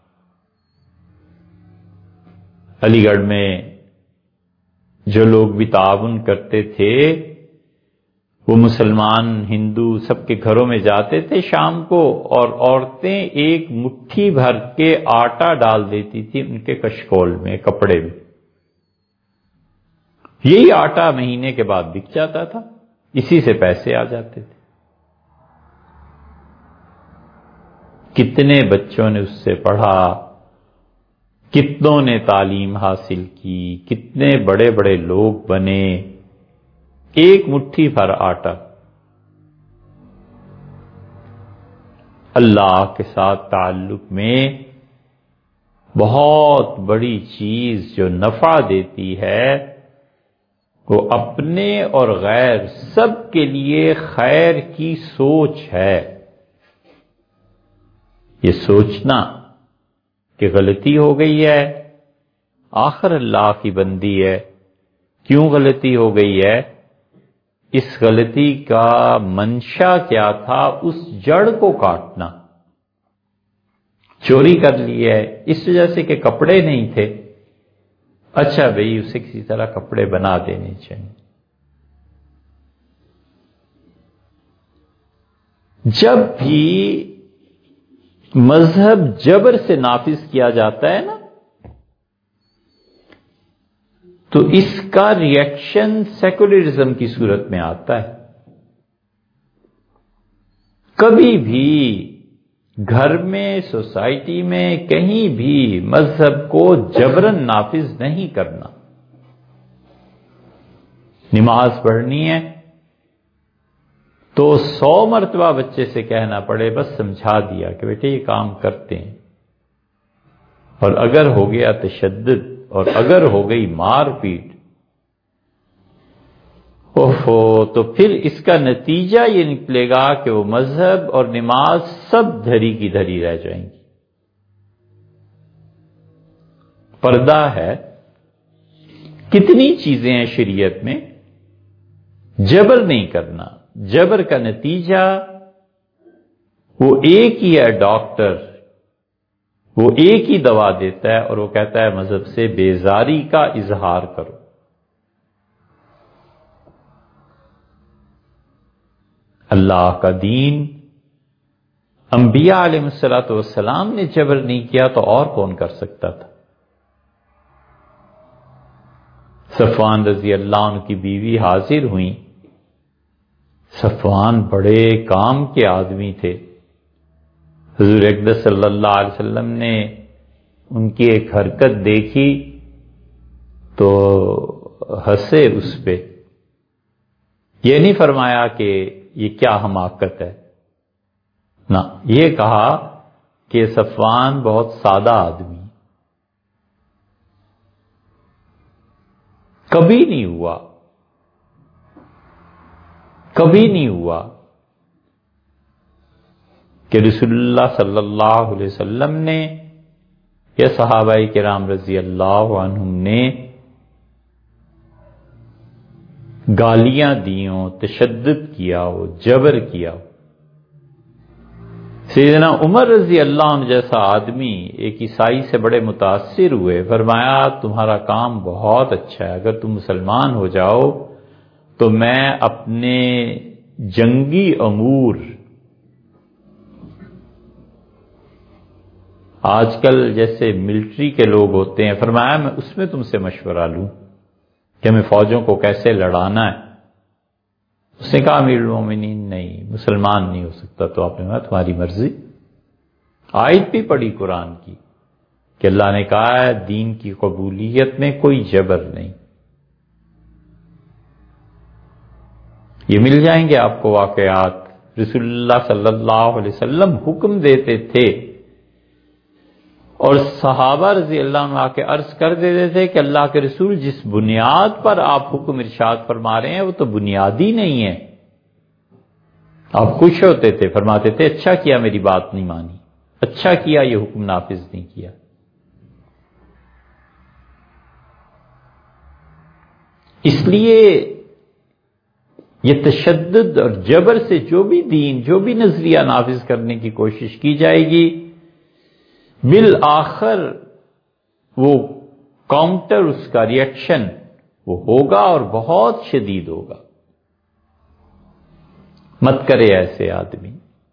علی گڑھ میں جو لوگ بھی تعاون کرتے تھے وہ مسلمان ہندو سب کے گھروں میں جاتے تھے شام کو، اور عورتیں ایک مٹھی بھر کے آٹا ڈال دیتی تھی ان کے کشکول میں، کپڑے میں۔ یہی آٹا مہینے کے بعد بک جاتا تھا، اسی سے پیسے آ جاتے تھے۔ کتنے بچوں نے اس سے پڑھا، کتنوں نے تعلیم حاصل کی، کتنے بڑے بڑے لوگ بنے، ایک مٹھی بھر آٹا۔ اللہ کے ساتھ تعلق میں بہت بڑی چیز جو نفع دیتی ہے وہ اپنے اور غیر سب کے لیے خیر کی سوچ ہے۔ یہ سوچنا کہ غلطی ہو گئی ہے، آخر اللہ کی بندی ہے، کیوں غلطی ہو گئی ہے، اس غلطی کا منشا کیا تھا، اس جڑ کو کاٹنا۔ چوری کر لی ہے اس وجہ سے کہ کپڑے نہیں تھے، اچھا بھئی اسے کسی طرح کپڑے بنا دینے چاہیے۔ جب بھی مذہب جبر سے نافذ کیا جاتا ہے نا تو اس کا ریئیکشن سیکولرزم کی صورت میں آتا ہے۔ کبھی بھی گھر میں، سوسائٹی میں، کہیں بھی مذہب کو جبرن نافذ نہیں کرنا۔ نماز پڑھنی ہے تو سو مرتبہ بچے سے کہنا پڑے، بس سمجھا دیا کہ بیٹے یہ کام کرتے ہیں، اور اگر ہو گیا تشدد اور اگر ہو گئی مار پیٹ، اوہو، تو پھر اس کا نتیجہ یہ نکلے گا کہ وہ مذہب اور نماز سب دھری کی دھری رہ جائیں گی۔ پردہ ہے، کتنی چیزیں ہیں شریعت میں، جبر نہیں کرنا۔ جبر کا نتیجہ وہ ایک ہی ہے، ڈاکٹر وہ ایک ہی دوا دیتا ہے اور وہ کہتا ہے مذہب سے بیزاری کا اظہار کرو۔ اللہ کا دین انبیاء علیہ الصلوۃ والسلام نے جبر نہیں کیا تو اور کون کر سکتا تھا؟ صفوان رضی اللہ عنہ کی بیوی حاضر ہوئیں۔ صفوان بڑے کام کے آدمی تھے، حضور اقدس صلی اللہ علیہ وسلم نے ان کی ایک حرکت دیکھی تو ہنسے اس پہ، یہ نہیں فرمایا کہ یہ کیا حماقت ہے، نہ، یہ کہا کہ صفوان بہت سادہ آدمی، کبھی نہیں ہوا کبھی نہیں ہوا کہ رسول اللہ صلی اللہ علیہ وسلم نے یا صحابہ کرام رضی اللہ عنہم نے گالیاں دی ہوں، تشدد کیا ہو، جبر کیا ہو۔ سیدنا عمر رضی اللہ عنہ جیسا آدمی ایک عیسائی سے بڑے متاثر ہوئے، فرمایا تمہارا کام بہت اچھا ہے، اگر تم مسلمان ہو جاؤ تو میں اپنے جنگی امور، آج کل جیسے ملٹری کے لوگ ہوتے ہیں، فرمایا میں اس میں تم سے مشورہ لوں کہ ہمیں فوجوں کو کیسے لڑانا ہے۔ اس نے کہا امیر المومنین نہیں، مسلمان نہیں ہو سکتا، تو آپ نے کہا تمہاری مرضی۔ آیت بھی پڑھی قرآن کی کہ اللہ نے کہا ہے دین کی قبولیت میں کوئی جبر نہیں۔ یہ مل جائیں گے آپ کو واقعات، رسول اللہ صلی اللہ علیہ وسلم حکم دیتے تھے اور صحابہ رضی اللہ عنہ آ کے عرض کر دیتے تھے کہ اللہ کے رسول جس بنیاد پر آپ حکم ارشاد فرما رہے ہیں وہ تو بنیادی نہیں ہے۔ آپ خوش ہوتے تھے، فرماتے تھے اچھا کیا میری بات نہیں مانی، اچھا کیا یہ حکم نافذ نہیں کیا۔ اس لیے یہ تشدد اور جبر سے جو بھی دین، جو بھی نظریہ نافذ کرنے کی کوشش کی جائے گی، بالآخر وہ کاؤنٹر، اس کا ریئیکشن وہ ہوگا اور بہت شدید ہوگا۔ مت کرے ایسے آدمی۔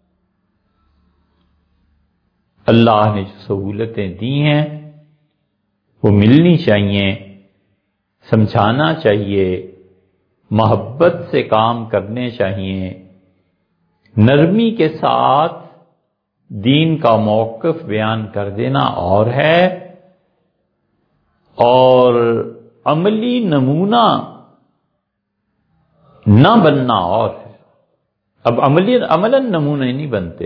اللہ نے جو سہولتیں دی ہیں وہ ملنی چاہیے، سمجھانا چاہیے، محبت سے کام کرنے چاہیے، نرمی کے ساتھ دین کا موقف بیان کر دینا اور ہے، اور عملی نمونہ نہ بننا اور ہے۔ اب عملی عملاً نمونہ نہیں بنتے،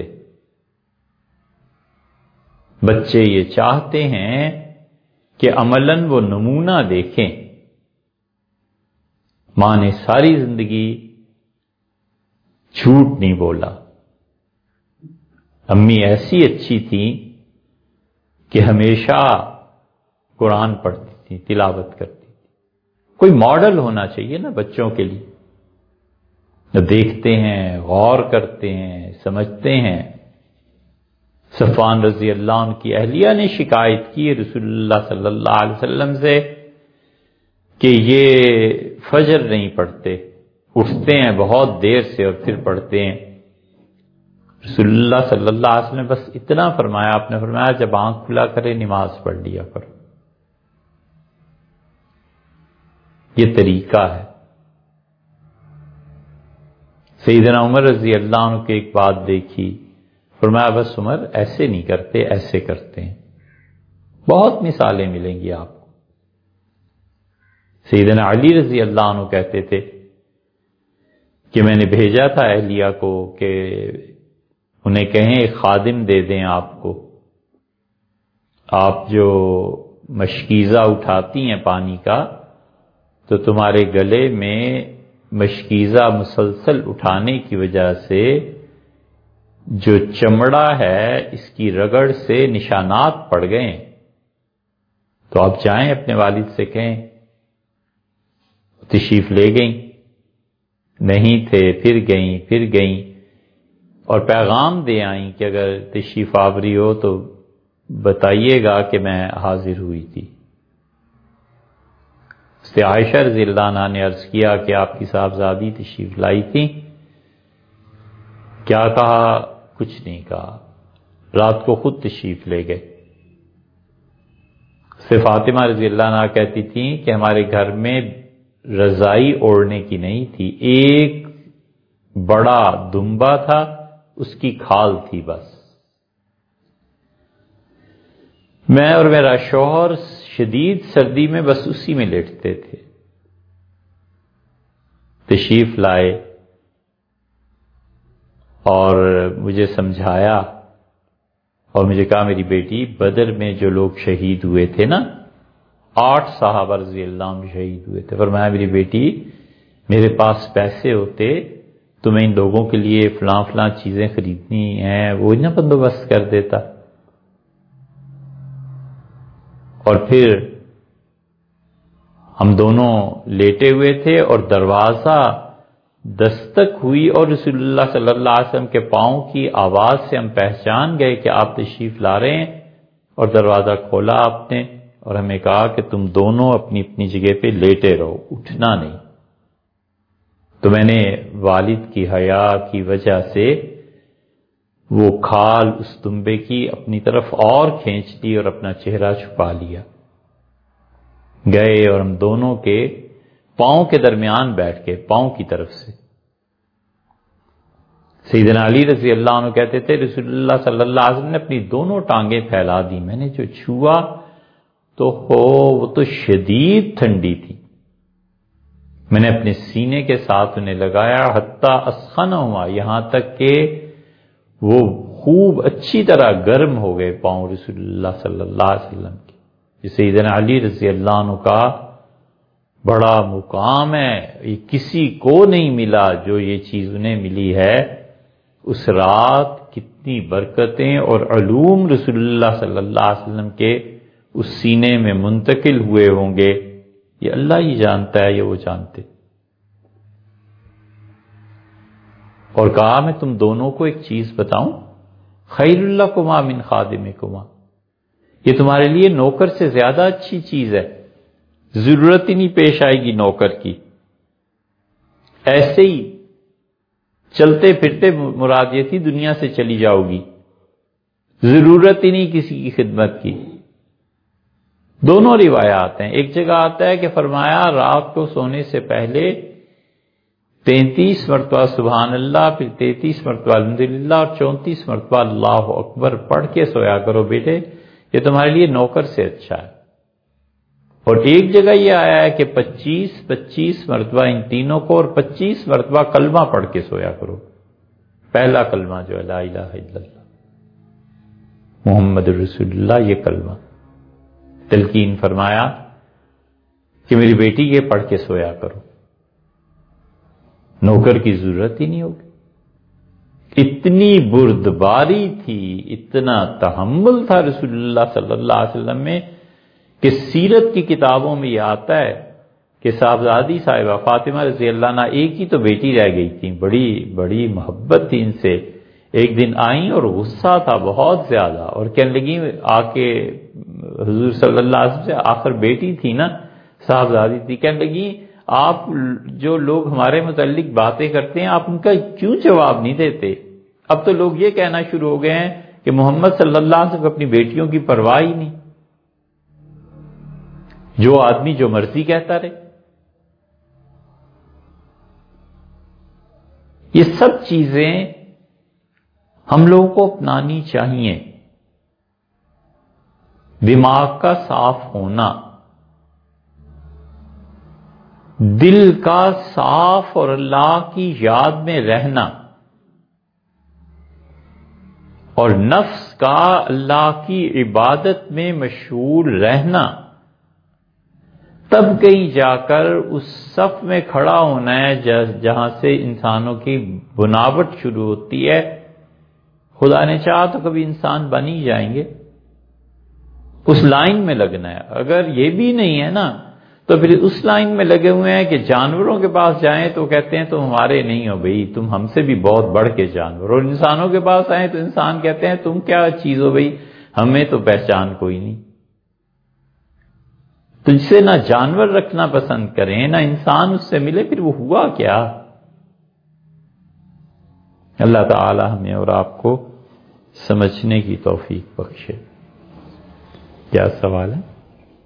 بچے یہ چاہتے ہیں کہ عملاً وہ نمونہ دیکھیں۔ ماں نے ساری زندگی جھوٹ نہیں بولا، امی ایسی اچھی تھی کہ ہمیشہ قرآن پڑھتی تھی، تلاوت کرتی تھی۔ کوئی ماڈل ہونا چاہیے نا بچوں کے لیے، دیکھتے ہیں، غور کرتے ہیں، سمجھتے ہیں۔ صفوان رضی اللہ عنہ کی اہلیہ نے شکایت کی رسول اللہ صلی اللہ علیہ وسلم سے کہ یہ فجر نہیں پڑھتے، اٹھتے ہیں بہت دیر سے اور پھر پڑھتے ہیں۔ رسول اللہ صلی اللہ علیہ وسلم نے بس اتنا فرمایا، آپ نے فرمایا جب آنکھ کھلا کرے نماز پڑھ لیا کرو۔ یہ طریقہ ہے۔ سیدنا عمر رضی اللہ عنہ کی ایک بات دیکھی، فرمایا بس عمر ایسے نہیں کرتے، ایسے کرتے ہیں۔ بہت مثالیں ملیں گی آپ کو۔ سیدنا علی رضی اللہ عنہ کہتے تھے کہ میں نے بھیجا تھا اہلیہ کو کہ انہیں کہیں ایک خادم دے دیں آپ کو، آپ جو مشکیزہ اٹھاتی ہیں پانی کا، تو تمہارے گلے میں مشکیزہ مسلسل اٹھانے کی وجہ سے جو چمڑا ہے اس کی رگڑ سے نشانات پڑ گئے، تو آپ جائیں اپنے والد سے کہیں۔ تشریف لے گئیں، نہیں تھے، پھر گئیں پھر گئیں اور پیغام دے آئیں کہ اگر تشریف آوری ہو تو بتائیے گا کہ میں حاضر ہوئی تھی۔ اس سے عائشہ رضی اللہ عنہا نے عرض کیا کہ آپ کی صاحبزادی تشریف لائی تھی، کیا کہا؟ کچھ نہیں کہا، رات کو خود تشریف لے گئے۔ سے فاطمہ رضی اللہ عنہا کہتی تھیں کہ ہمارے گھر میں رضائی اوڑھنے کی نہیں تھی، ایک بڑا دمبا تھا، اس کی کھال تھی بس۔ میں اور میرا شوہر شدید سردی میں بس اسی میں لیٹتے تھے۔ تشریف لائے اور مجھے سمجھایا اور مجھے کہا میری بیٹی، بدر میں جو لوگ شہید ہوئے تھے نا، آٹھ صحابہ رضی اللہ عنہ شہید ہوئے تھے، فرمایا میری بیٹی میرے پاس پیسے ہوتے تو میں ان لوگوں کے لیے فلاں فلاں چیزیں خریدنی ہیں وہ نہ بندوبست کر دیتا۔ اور پھر ہم دونوں لیٹے ہوئے تھے اور دروازہ دستک ہوئی اور رسول اللہ صلی اللہ علیہ وسلم کے پاؤں کی آواز سے ہم پہچان گئے کہ آپ تشریف لا رہے ہیں، اور دروازہ کھولا آپ نے اور ہمیں کہا کہ تم دونوں اپنی اپنی جگہ پہ لیٹے رہو، اٹھنا نہیں۔ تو میں نے والد کی حیا کی وجہ سے وہ کھال اس دمبے کی اپنی طرف اور کھینچ لی اور اپنا چہرہ چھپا لیا، گئے اور ہم دونوں کے پاؤں کے درمیان بیٹھ کے پاؤں کی طرف سے۔ سیدنا علی رضی اللہ عنہ کہتے تھے رسول اللہ صلی اللہ علیہ وسلم نے اپنی دونوں ٹانگیں پھیلا دی، میں نے جو چھوا تو ہو وہ تو شدید ٹھنڈی تھی، میں نے اپنے سینے کے ساتھ انہیں لگایا حتیٰ اسخن ہوا، یہاں تک کہ وہ خوب اچھی طرح گرم ہو گئے پاؤں رسول اللہ صلی اللہ علیہ وسلم کے۔ سیدنا علی رضی اللہ عنہ کا بڑا مقام ہے، یہ کسی کو نہیں ملا جو یہ چیز انہیں ملی ہے۔ اس رات کتنی برکتیں اور علوم رسول اللہ صلی اللہ علیہ وسلم کے اس سینے میں منتقل ہوئے ہوں گے، یہ اللہ ہی جانتا ہے، یہ وہ جانتے۔ اور کہا میں تم دونوں کو ایک چیز بتاؤں، خیر لکما من خادمکما، یہ تمہارے لیے نوکر سے زیادہ اچھی چیز ہے، ضرورت ہی نہیں پیش آئے گی نوکر کی، ایسے ہی چلتے پھرتے مراد یہ تھی دنیا سے چلی جاؤ گی، ضرورت ہی نہیں کسی کی خدمت کی۔ دونوں روایات ہیں، ایک جگہ آتا ہے کہ فرمایا رات کو سونے سے پہلے تینتیس مرتبہ سبحان اللہ، پھر تینتیس مرتبہ الحمدللہ اور چونتیس مرتبہ اللہ اکبر پڑھ کے سویا کرو بیٹے، یہ تمہارے لیے نوکر سے اچھا ہے۔ اور ایک جگہ یہ آیا ہے کہ پچیس پچیس مرتبہ ان تینوں کو اور پچیس مرتبہ کلمہ پڑھ کے سویا کرو، پہلا کلمہ جو لا الہ الا اللہ محمد رسول اللہ، یہ کلمہ تلقین فرمایا کہ میری بیٹی یہ پڑھ کے سویا کرو، نوکر کی ضرورت ہی نہیں ہوگی۔ اتنی بردباری تھی، اتنا تحمل تھا رسول اللہ صلی اللہ علیہ وسلم میں کہ سیرت کی کتابوں میں یہ آتا ہے کہ صاحبزادی صاحبہ فاطمہ رضی اللہ عنہ ایک ہی تو بیٹی رہ گئی تھی، بڑی بڑی محبت تھی ان سے، ایک دن آئیں اور غصہ تھا بہت زیادہ اور کہنے لگی آ کے حضور صلی اللہ علیہ وسلم سے، آخر بیٹی تھی نا صاحبزادی تھی، کہنے لگی آپ جو لوگ ہمارے متعلق باتیں کرتے ہیں آپ ان کا کیوں جواب نہیں دیتے؟ اب تو لوگ یہ کہنا شروع ہو گئے ہیں کہ محمد صلی اللہ علیہ وسلم کو اپنی بیٹیوں کی پرواہ ہی نہیں، جو آدمی جو مرضی کہتا رہے۔ یہ سب چیزیں ہم لوگوں کو اپنانی چاہیے، دماغ کا صاف ہونا، دل کا صاف اور اللہ کی یاد میں رہنا، اور نفس کا اللہ کی عبادت میں مشغول رہنا، تب کہیں جا کر اس صف میں کھڑا ہونا ہے جہاں سے انسانوں کی بناوٹ شروع ہوتی ہے۔ خدا نے چاہا تو کبھی انسان بن ہی جائیں گے، اس لائن میں لگنا ہے۔ اگر یہ بھی نہیں ہے نا تو پھر اس لائن میں لگے ہوئے ہیں کہ جانوروں کے پاس جائیں تو کہتے ہیں تم ہمارے نہیں ہو بھئی، تم ہم سے بھی بہت بڑھ کے جانور، اور انسانوں کے پاس آئیں تو انسان کہتے ہیں تم کیا چیز ہو بھئی، ہمیں تو پہچان کوئی نہیں۔ تجھ سے نہ جانور رکھنا پسند کریں نہ انسان اس سے ملے، پھر وہ ہوا کیا؟ اللہ تعالی ہمیں اور آپ کو سمجھنے کی توفیق بخشے۔ کیا سوال ہے؟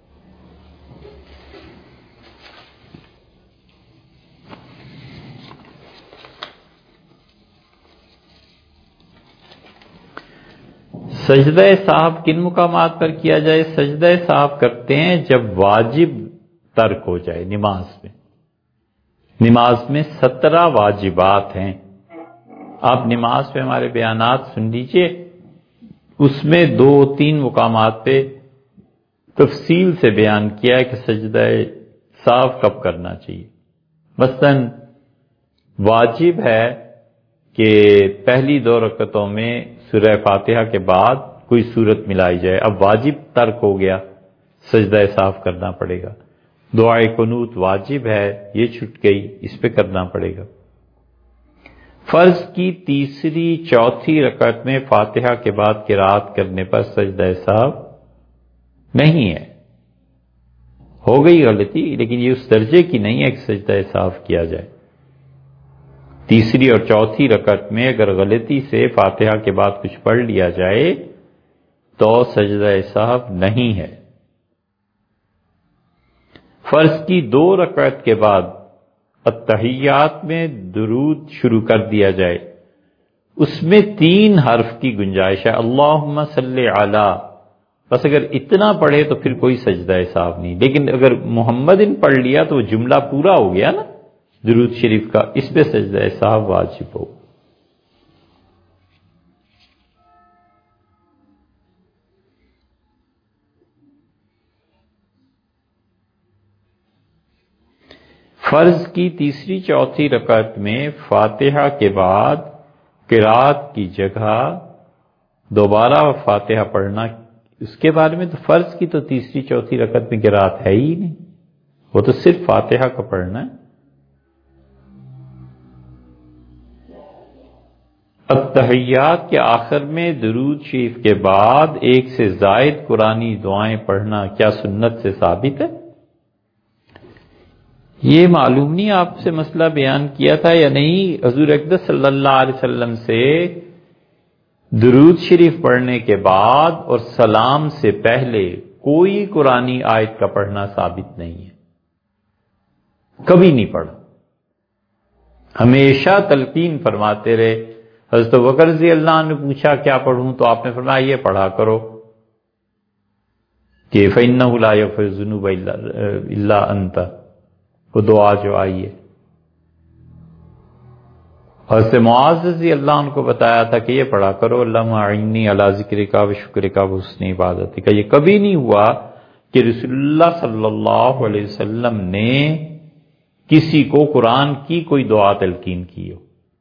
سجدہ صاحب کن مقامات پر کیا جائے؟ سجدہ صاحب کرتے ہیں جب واجب ترک ہو جائے نماز میں. نماز میں سترہ واجبات ہیں. آپ نماز پہ ہمارے بیانات سن لیجئے، اس میں دو تین مقامات پہ تفصیل سے بیان کیا ہے کہ سجدہ صاحب کب کرنا چاہیے. مثلا واجب ہے کہ پہلی دو رکعتوں میں سورہ فاتحہ کے بعد کوئی سورت ملائی جائے. اب واجب ترک ہو گیا، سجدہ صاحب کرنا پڑے گا. دعائے قنوت واجب ہے، یہ چھٹ گئی، اس پہ کرنا پڑے گا. فرض کی تیسری چوتھی رکعت میں فاتحہ کے بعد قرات کرنے پر سجدہ صاحب نہیں ہے. ہو گئی غلطی، لیکن یہ اس درجے کی نہیں ہے کہ سجدہ صاحب کیا جائے. تیسری اور چوتھی رکعت میں اگر غلطی سے فاتحہ کے بعد کچھ پڑھ لیا جائے تو سجدہ صاحب نہیں ہے. فرض کی دو رکعت کے بعد التحیات میں درود شروع کر دیا جائے، اس میں تین حرف کی گنجائش ہے، اللہم صلی علی. بس اگر اتنا پڑھے تو پھر کوئی سجدہ صاحب نہیں. لیکن اگر محمدن پڑھ لیا تو وہ جملہ پورا ہو گیا نا درود شریف کا، اس پہ سجدہ صاحب واجب ہو. فرض کی تیسری چوتھی رکعت میں فاتحہ کے بعد قرات کی جگہ دوبارہ فاتحہ پڑھنا، اس کے بارے میں تو فرض کی تو تیسری چوتھی رکعت میں قرات ہے ہی نہیں، وہ تو صرف فاتحہ کا پڑھنا ہے. التحیات کے آخر میں درود شریف کے بعد ایک سے زائد قرآنی دعائیں پڑھنا کیا سنت سے ثابت ہے؟ یہ معلوم نہیں آپ سے مسئلہ بیان کیا تھا یا نہیں. حضور اقدس صلی اللہ علیہ وسلم سے درود شریف پڑھنے کے بعد اور سلام سے پہلے کوئی قرآنی آیت کا پڑھنا ثابت نہیں ہے، کبھی نہیں پڑھا. ہمیشہ تلقین فرماتے رہے. حضرت بکر رضی اللہ عنہ نے پوچھا کیا پڑھوں تو آپ نے فرمایا یہ پڑھا کرو کہ فَإِنَّهُ لَا يَغْفِرُ الذُّنُوبَ إِلَّا أَنْتَ، وہ دعا جو آئی ہے. حضرت معاذ رضی اللہ عنہ کو بتایا تھا کہ یہ پڑھا کرو اللہم اعنی علی ذکرک و شکرک و حسن عبادتک. یہ کبھی نہیں ہوا کہ رسول اللہ صلی اللہ علیہ وسلم نے کسی کو قرآن کی کوئی دعا تلقین کی ہو.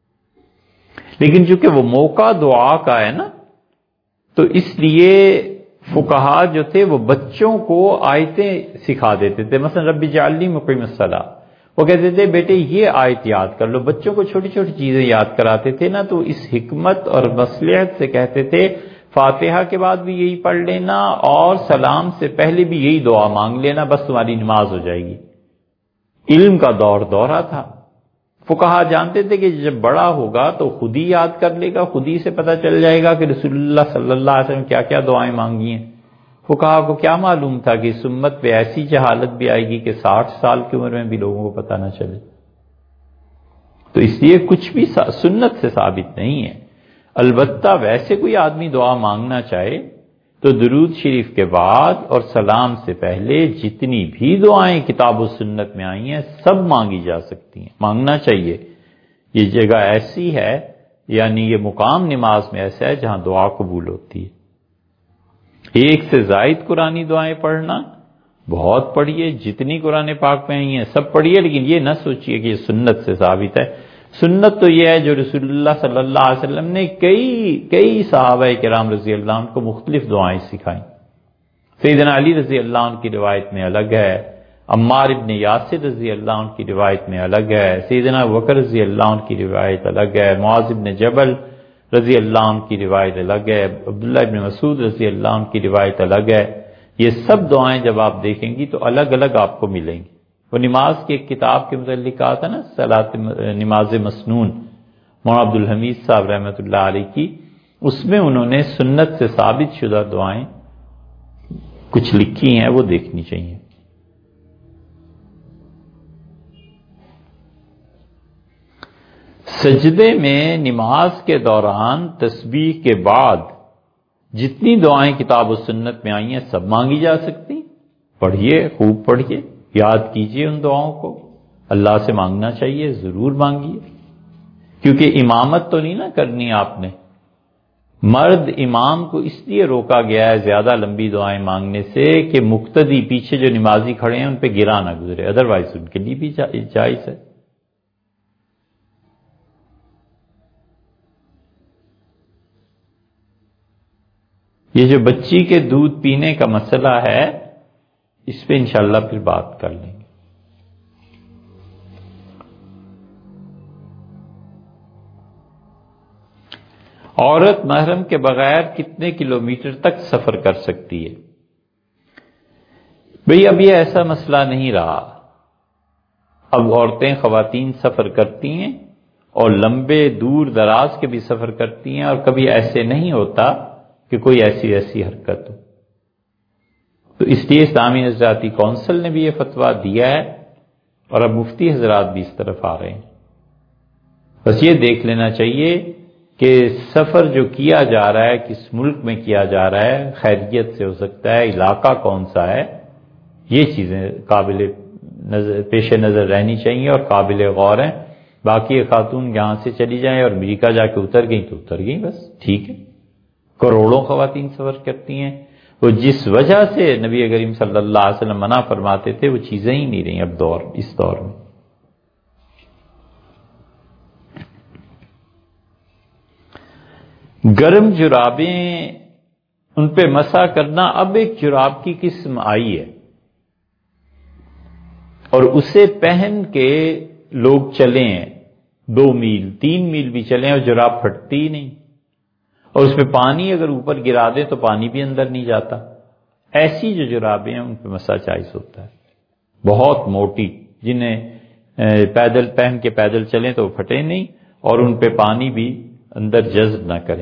لیکن چونکہ وہ موقع دعا کا ہے نا، تو اس لیے فقہا جو تھے وہ بچوں کو آیتیں سکھا دیتے تھے. مثلا رب اجعلنی مقیم الصلاۃ، وہ کہتے تھے بیٹے یہ آیت یاد کر لو. بچوں کو چھوٹی چھوٹی چیزیں یاد کراتے تھے نا، تو اس حکمت اور مصلحت سے کہتے تھے فاتحہ کے بعد بھی یہی پڑھ لینا اور سلام سے پہلے بھی یہی دعا مانگ لینا، بس تمہاری نماز ہو جائے گی. علم کا دور دورہ تھا. فقہا جانتے تھے کہ جب بڑا ہوگا تو خود ہی یاد کر لے گا، خود ہی سے پتہ چل جائے گا کہ رسول اللہ صلی اللہ علیہ وسلم کیا کیا دعائیں مانگی ہیں. فقہا کو کیا معلوم تھا کہ اس امت پہ ایسی جہالت بھی آئے گی کہ ساٹھ سال کی عمر میں بھی لوگوں کو پتہ نہ چلے. تو اس لیے کچھ بھی سنت سے ثابت نہیں ہے. البتہ ویسے کوئی آدمی دعا مانگنا چاہے تو درود شریف کے بعد اور سلام سے پہلے جتنی بھی دعائیں کتاب و سنت میں آئی ہیں سب مانگی جا سکتی ہیں، مانگنا چاہیے. یہ جگہ ایسی ہے، یعنی یہ مقام نماز میں ایسا ہے جہاں دعا قبول ہوتی ہے. ایک سے زائد قرآنی دعائیں پڑھنا بہت پڑھیے، جتنی قرآن پاک میں آئی ہیں سب پڑھیے، لیکن یہ نہ سوچیے کہ یہ سنت سے ثابت ہے. سنت تو یہ ہے جو رسول اللہ صلی اللہ علیہ وسلم نے کئی کئی صحابہ کرام رضی اللہ عنہ کو مختلف دعائیں سکھائیں. سیدنا علی رضی اللہ عنہ کی روایت میں الگ ہے، عمار ابن یاسر رضی اللہ عنہ کی روایت میں الگ ہے، سیدنا بکر رضی اللہ عنہ کی روایت الگ ہے، معاذ ابن جبل رضی اللہ عنہ کی روایت الگ ہے، عبداللہ ابن مسعود رضی اللہ عنہ کی روایت الگ ہے. یہ سب دعائیں جب آپ دیکھیں گی تو الگ الگ آپ کو ملیں گی. وہ نماز کی ایک کتاب کے متعلق کہا تھا نا، صلاۃ نماز مسنون، مولانا عبد الحمید صاحب رحمۃ اللہ علیہ کی، اس میں انہوں نے سنت سے ثابت شدہ دعائیں کچھ لکھی ہیں، وہ دیکھنی چاہیے. سجدے میں نماز کے دوران تسبیح کے بعد جتنی دعائیں کتاب و سنت میں آئی ہیں سب مانگی جا سکتی، پڑھیے، خوب پڑھیے، یاد کیجئے ان دعاؤں کو، اللہ سے مانگنا چاہیے، ضرور مانگیے، کیونکہ امامت تو نہیں نا کرنی آپ نے۔ مرد امام کو اس لیے روکا گیا ہے زیادہ لمبی دعائیں مانگنے سے کہ مقتدی پیچھے جو نمازی کھڑے ہیں ان پہ گرا نہ گزرے، ادروائز ان کے لیے بھی جائز ہے۔ یہ جو بچی کے دودھ پینے کا مسئلہ ہے اس پہ انشاءاللہ پھر بات کر لیں گے۔ عورت محرم کے بغیر کتنے کلومیٹر تک سفر کر سکتی ہے؟ بھئی اب یہ ایسا مسئلہ نہیں رہا، اب عورتیں خواتین سفر کرتی ہیں اور لمبے دور دراز کے بھی سفر کرتی ہیں، اور کبھی ایسے نہیں ہوتا کہ کوئی ایسی ایسی حرکت ہو۔ تو اس لیے اسلامی نظریاتی کونسل نے بھی یہ فتویٰ دیا ہے، اور اب مفتی حضرات بھی اس طرف آ رہے ہیں۔ بس یہ دیکھ لینا چاہیے کہ سفر جو کیا جا رہا ہے کس ملک میں کیا جا رہا ہے، خیریت سے ہو سکتا ہے، علاقہ کون سا ہے، یہ چیزیں قابل نظر پیش نظر رہنی چاہیے اور قابل غور ہیں۔ باقی خاتون یہاں سے چلی جائیں اور امریکہ جا کے اتر گئیں تو اتر گئیں، بس ٹھیک ہے۔ کروڑوں خواتین سفر کرتی ہیں، وہ جس وجہ سے نبی کریم صلی اللہ علیہ وسلم منع فرماتے تھے وہ چیزیں ہی نہیں رہیں اب دور اس دور میں۔ گرم جرابیں ان پہ مسح کرنا، اب ایک جراب کی قسم آئی ہے اور اسے پہن کے لوگ چلے ہیں، دو میل تین میل بھی چلیں اور جراب پھٹتی ہی نہیں، اور اس پہ پانی اگر اوپر گرا دیں تو پانی بھی اندر نہیں جاتا۔ ایسی جو جرابیں ہیں ان پہ مسح جائز ہوتا ہے، بہت موٹی، جنہیں پیدل پہن کے پیدل چلیں تو وہ پھٹے نہیں اور ان پہ پانی بھی اندر جذب نہ کریں۔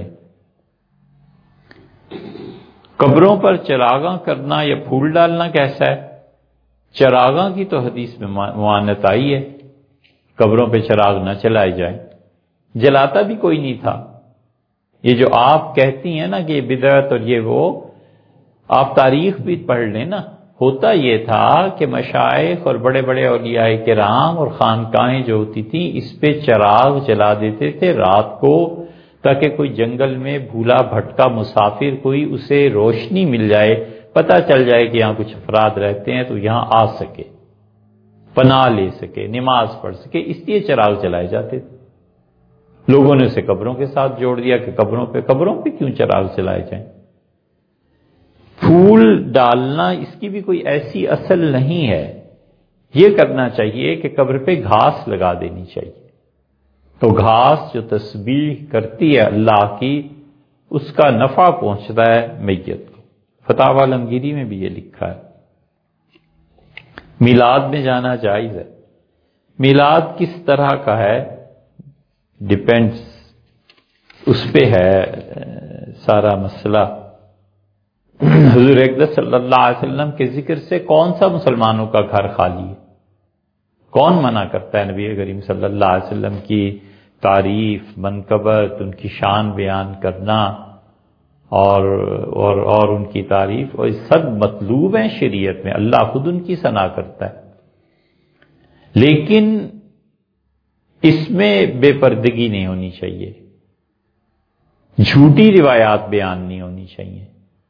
قبروں پر چراغاں کرنا یا پھول ڈالنا کیسا ہے؟ چراغاں کی تو حدیث میں معانت آئی ہے، قبروں پہ چراغ نہ چلائے جائیں، جلاتا بھی کوئی نہیں تھا۔ یہ جو آپ کہتی ہیں نا کہ یہ بدعت اور یہ وہ، آپ تاریخ بھی پڑھ لیں نا، ہوتا یہ تھا کہ مشائخ اور بڑے بڑے اولیاء کرام اور خانقاہیں جو ہوتی تھیں اس پہ چراغ جلا دیتے تھے رات کو، تاکہ کوئی جنگل میں بھولا بھٹکا مسافر کوئی اسے روشنی مل جائے، پتہ چل جائے کہ یہاں کچھ افراد رہتے ہیں تو یہاں آ سکے، پناہ لے سکے، نماز پڑھ سکے، اس لیے چراغ جلائے جاتے تھے۔ لوگوں نے اسے قبروں کے ساتھ جوڑ دیا کہ قبروں پہ قبروں پہ کیوں چراغ جلائے جائیں۔ پھول ڈالنا اس کی بھی کوئی ایسی اصل نہیں ہے، یہ کرنا چاہیے کہ قبر پہ گھاس لگا دینی چاہیے، تو گھاس جو تسبیح کرتی ہے اللہ کی اس کا نفع پہنچتا ہے میت کو۔ فتاوی عالمگیری میں بھی یہ لکھا ہے۔ میلاد میں جانا جائز ہے، میلاد کس طرح کا ہے ڈیپینڈز، اس پہ ہے سارا مسئلہ۔ حضور اقدس صلی اللہ علیہ وسلم کے ذکر سے کون سا مسلمانوں کا گھر خالی ہے؟ کون منع کرتا ہے نبی کریم صلی اللہ علیہ وسلم کی تعریف، منقبت، ان کی شان بیان کرنا اور اور اور ان کی تعریف، اور یہ سب مطلوب ہیں شریعت میں، اللہ خود ان کی ثنا کرتا ہے، لیکن اس میں بے پردگی نہیں ہونی چاہیے، جھوٹی روایات بیان نہیں ہونی چاہیے۔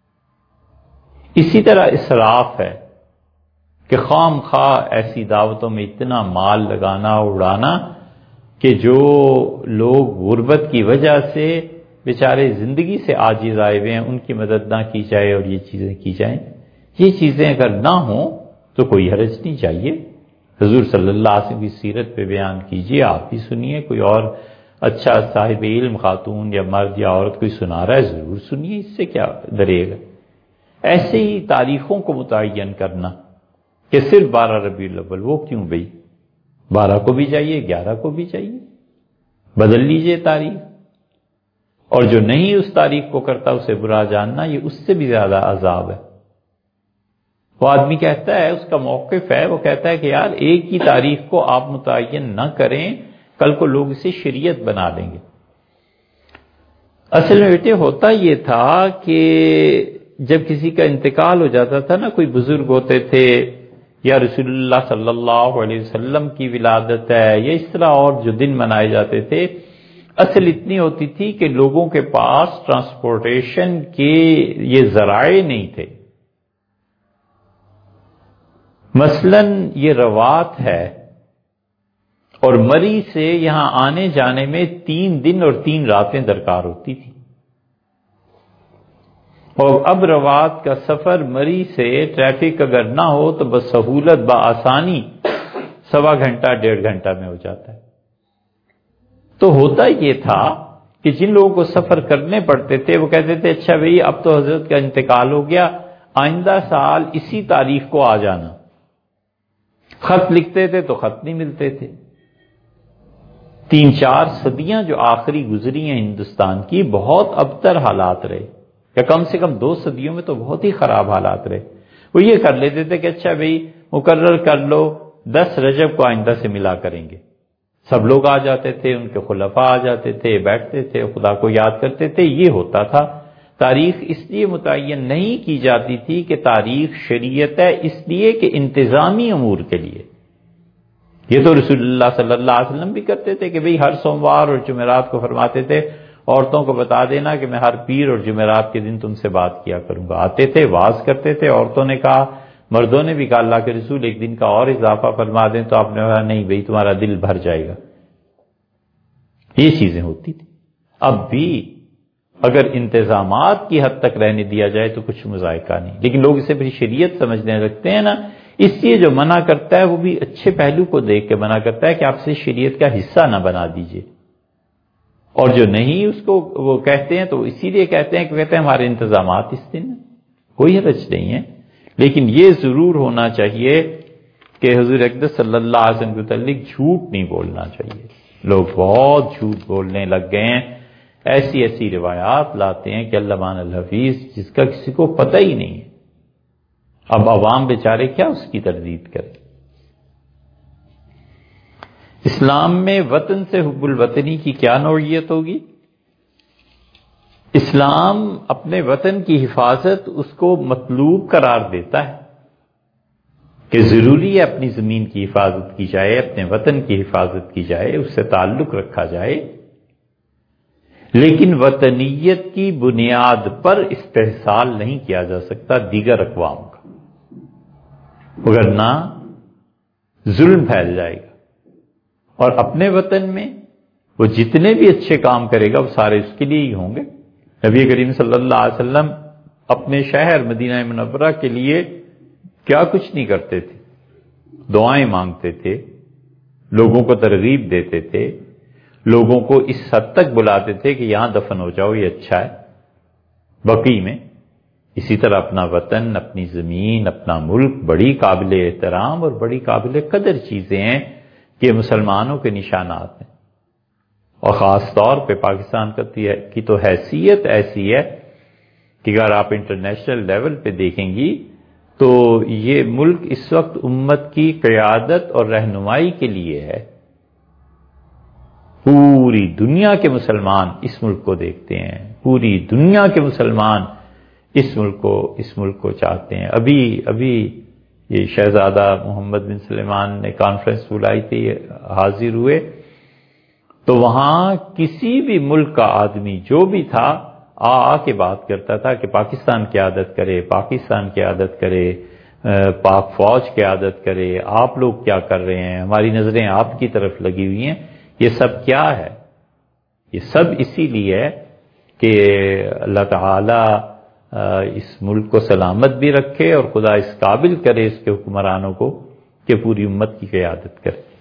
اسی طرح اسراف ہے کہ خام خواہ ایسی دعوتوں میں اتنا مال لگانا اڑانا کہ جو لوگ غربت کی وجہ سے بیچارے زندگی سے عاجز آئے ہوئے ہیں ان کی مدد نہ کی جائے اور یہ چیزیں کی جائیں۔ یہ چیزیں اگر نہ ہوں تو کوئی حرج نہیں چاہیے۔ حضور صلی اللہ علیہ وسلم کی سیرت پہ بیان کیجئے، آپ بھی سنیے، کوئی اور اچھا صاحب علم خاتون یا مرد یا عورت کوئی سنا رہا ہے ضرور سنیے، اس سے کیا درے گا۔ ایسے ہی تاریخوں کو متعین کرنا کہ صرف بارہ ربیع الاول، وہ کیوں بھئی؟ بارہ کو بھی چاہیے، گیارہ کو بھی چاہیے، بدل لیجئے تاریخ۔ اور جو نہیں اس تاریخ کو کرتا اسے برا جاننا، یہ اس سے بھی زیادہ عذاب ہے۔ وہ آدمی کہتا ہے، اس کا موقف ہے، وہ کہتا ہے کہ یار ایک ہی تاریخ کو آپ متعین نہ کریں، کل کو لوگ اسے شریعت بنا لیں گے۔ اصل میں بیٹے ہوتا یہ تھا کہ جب کسی کا انتقال ہو جاتا تھا نا، کوئی بزرگ ہوتے تھے یا رسول اللہ صلی اللہ علیہ وسلم کی ولادت ہے یا اس طرح اور جو دن منائے جاتے تھے، اصل اتنی ہوتی تھی کہ لوگوں کے پاس ٹرانسپورٹیشن کے یہ ذرائع نہیں تھے۔ مثلا یہ روات ہے اور مری سے یہاں آنے جانے میں تین دن اور تین راتیں درکار ہوتی تھی، اور اب روات کا سفر مری سے ٹریفک اگر نہ ہو تو بس سہولت بآسانی سوا گھنٹہ ڈیڑھ گھنٹہ میں ہو جاتا ہے۔ تو ہوتا یہ تھا کہ جن لوگوں کو سفر کرنے پڑتے تھے وہ کہتے تھے اچھا بھئی اب تو حضرت کا انتقال ہو گیا، آئندہ سال اسی تاریخ کو آ جانا۔ خط لکھتے تھے تو خط نہیں ملتے تھے۔ تین چار صدیاں جو آخری گزری ہیں ہندوستان کی، بہت ابتر حالات رہے، یا کم سے کم دو صدیوں میں تو بہت ہی خراب حالات رہے۔ وہ یہ کر لیتے تھے کہ اچھا بھئی مقرر کر لو دس رجب کو آئندہ سے ملا کریں گے، سب لوگ آ جاتے تھے، ان کے خلفاء آ جاتے تھے، بیٹھتے تھے، خدا کو یاد کرتے تھے، یہ ہوتا تھا۔ تاریخ اس لیے متعین نہیں کی جاتی تھی کہ تاریخ شریعت ہے، اس لیے کہ انتظامی امور کے لیے۔ یہ تو رسول اللہ صلی اللہ علیہ وسلم بھی کرتے تھے کہ بھئی ہر سوموار اور جمعرات کو فرماتے تھے عورتوں کو بتا دینا کہ میں ہر پیر اور جمعرات کے دن تم سے بات کیا کروں گا۔ آتے تھے، واز کرتے تھے، عورتوں نے کہا، مردوں نے بھی کہا اللہ کے رسول ایک دن کا اور اضافہ فرما دیں، تو آپ نے کہا نہیں بھئی تمہارا دل بھر جائے گا۔ یہ چیزیں ہوتی تھی۔ اب بھی اگر انتظامات کی حد تک رہنے دیا جائے تو کچھ مذائقہ نہیں، لیکن لوگ اسے پھر شریعت سمجھنے لگتے ہیں نا، اس لیے جو منع کرتا ہے وہ بھی اچھے پہلو کو دیکھ کے منع کرتا ہے کہ آپ سے شریعت کا حصہ نہ بنا دیجئے، اور جو نہیں اس کو وہ کہتے ہیں تو اسی لیے کہتے ہیں کہ کہتے ہیں ہمارے انتظامات اس دن کوئی حرج نہیں ہے، لیکن یہ ضرور ہونا چاہیے کہ حضور اقدس صلی اللہ علیہ وسلم کے متعلق جھوٹ نہیں بولنا چاہیے۔ لوگ بہت جھوٹ بولنے لگ گئے ہیں، ایسی ایسی روایات لاتے ہیں کہ علامہ الحفیظ جس کا کسی کو پتہ ہی نہیں ہے، اب عوام بیچارے کیا اس کی تردید کریں۔ اسلام میں وطن سے حب الوطنی کی کیا نوعیت ہوگی؟ اسلام اپنے وطن کی حفاظت اس کو مطلوب قرار دیتا ہے کہ ضروری ہے اپنی زمین کی حفاظت کی جائے، اپنے وطن کی حفاظت کی جائے، اس سے تعلق رکھا جائے، لیکن وطنیت کی بنیاد پر استحصال نہیں کیا جا سکتا دیگر اقوام کا، وگرنہ ظلم پھیل جائے گا۔ اور اپنے وطن میں وہ جتنے بھی اچھے کام کرے گا وہ سارے اس کے لیے ہی ہوں گے۔ نبی کریم صلی اللہ علیہ وسلم اپنے شہر مدینہ منورہ کے لیے کیا کچھ نہیں کرتے تھے، دعائیں مانگتے تھے، لوگوں کو ترغیب دیتے تھے، لوگوں کو اس حد تک بلاتے تھے کہ یہاں دفن ہو جاؤ، یہ اچھا ہے بقیع میں۔ اسی طرح اپنا وطن، اپنی زمین، اپنا ملک بڑی قابل احترام اور بڑی قابل قدر چیزیں ہیں کہ مسلمانوں کے نشانات ہیں، اور خاص طور پہ پاکستان کی تو حیثیت ایسی ہے کہ اگر آپ انٹرنیشنل لیول پہ دیکھیں گی تو یہ ملک اس وقت امت کی قیادت اور رہنمائی کے لیے ہے۔ پوری دنیا کے مسلمان اس ملک کو دیکھتے ہیں، پوری دنیا کے مسلمان اس ملک کو اس ملک کو چاہتے ہیں۔ ابھی ابھی یہ شہزادہ محمد بن سلمان نے کانفرنس بلائی تھی، حاضر ہوئے، تو وہاں کسی بھی ملک کا آدمی جو بھی تھا آ آ کے بات کرتا تھا کہ پاکستان کی عادت کرے، پاکستان کی عادت کرے، پاک فوج کی عادت کرے، آپ لوگ کیا کر رہے ہیں، ہماری نظریں آپ کی طرف لگی ہوئی ہیں۔ یہ سب کیا ہے؟ یہ سب اسی لیے ہے کہ اللہ تعالی اس ملک کو سلامت بھی رکھے اور خدا اس قابل کرے اس کے حکمرانوں کو کہ پوری امت کی قیادت کرے۔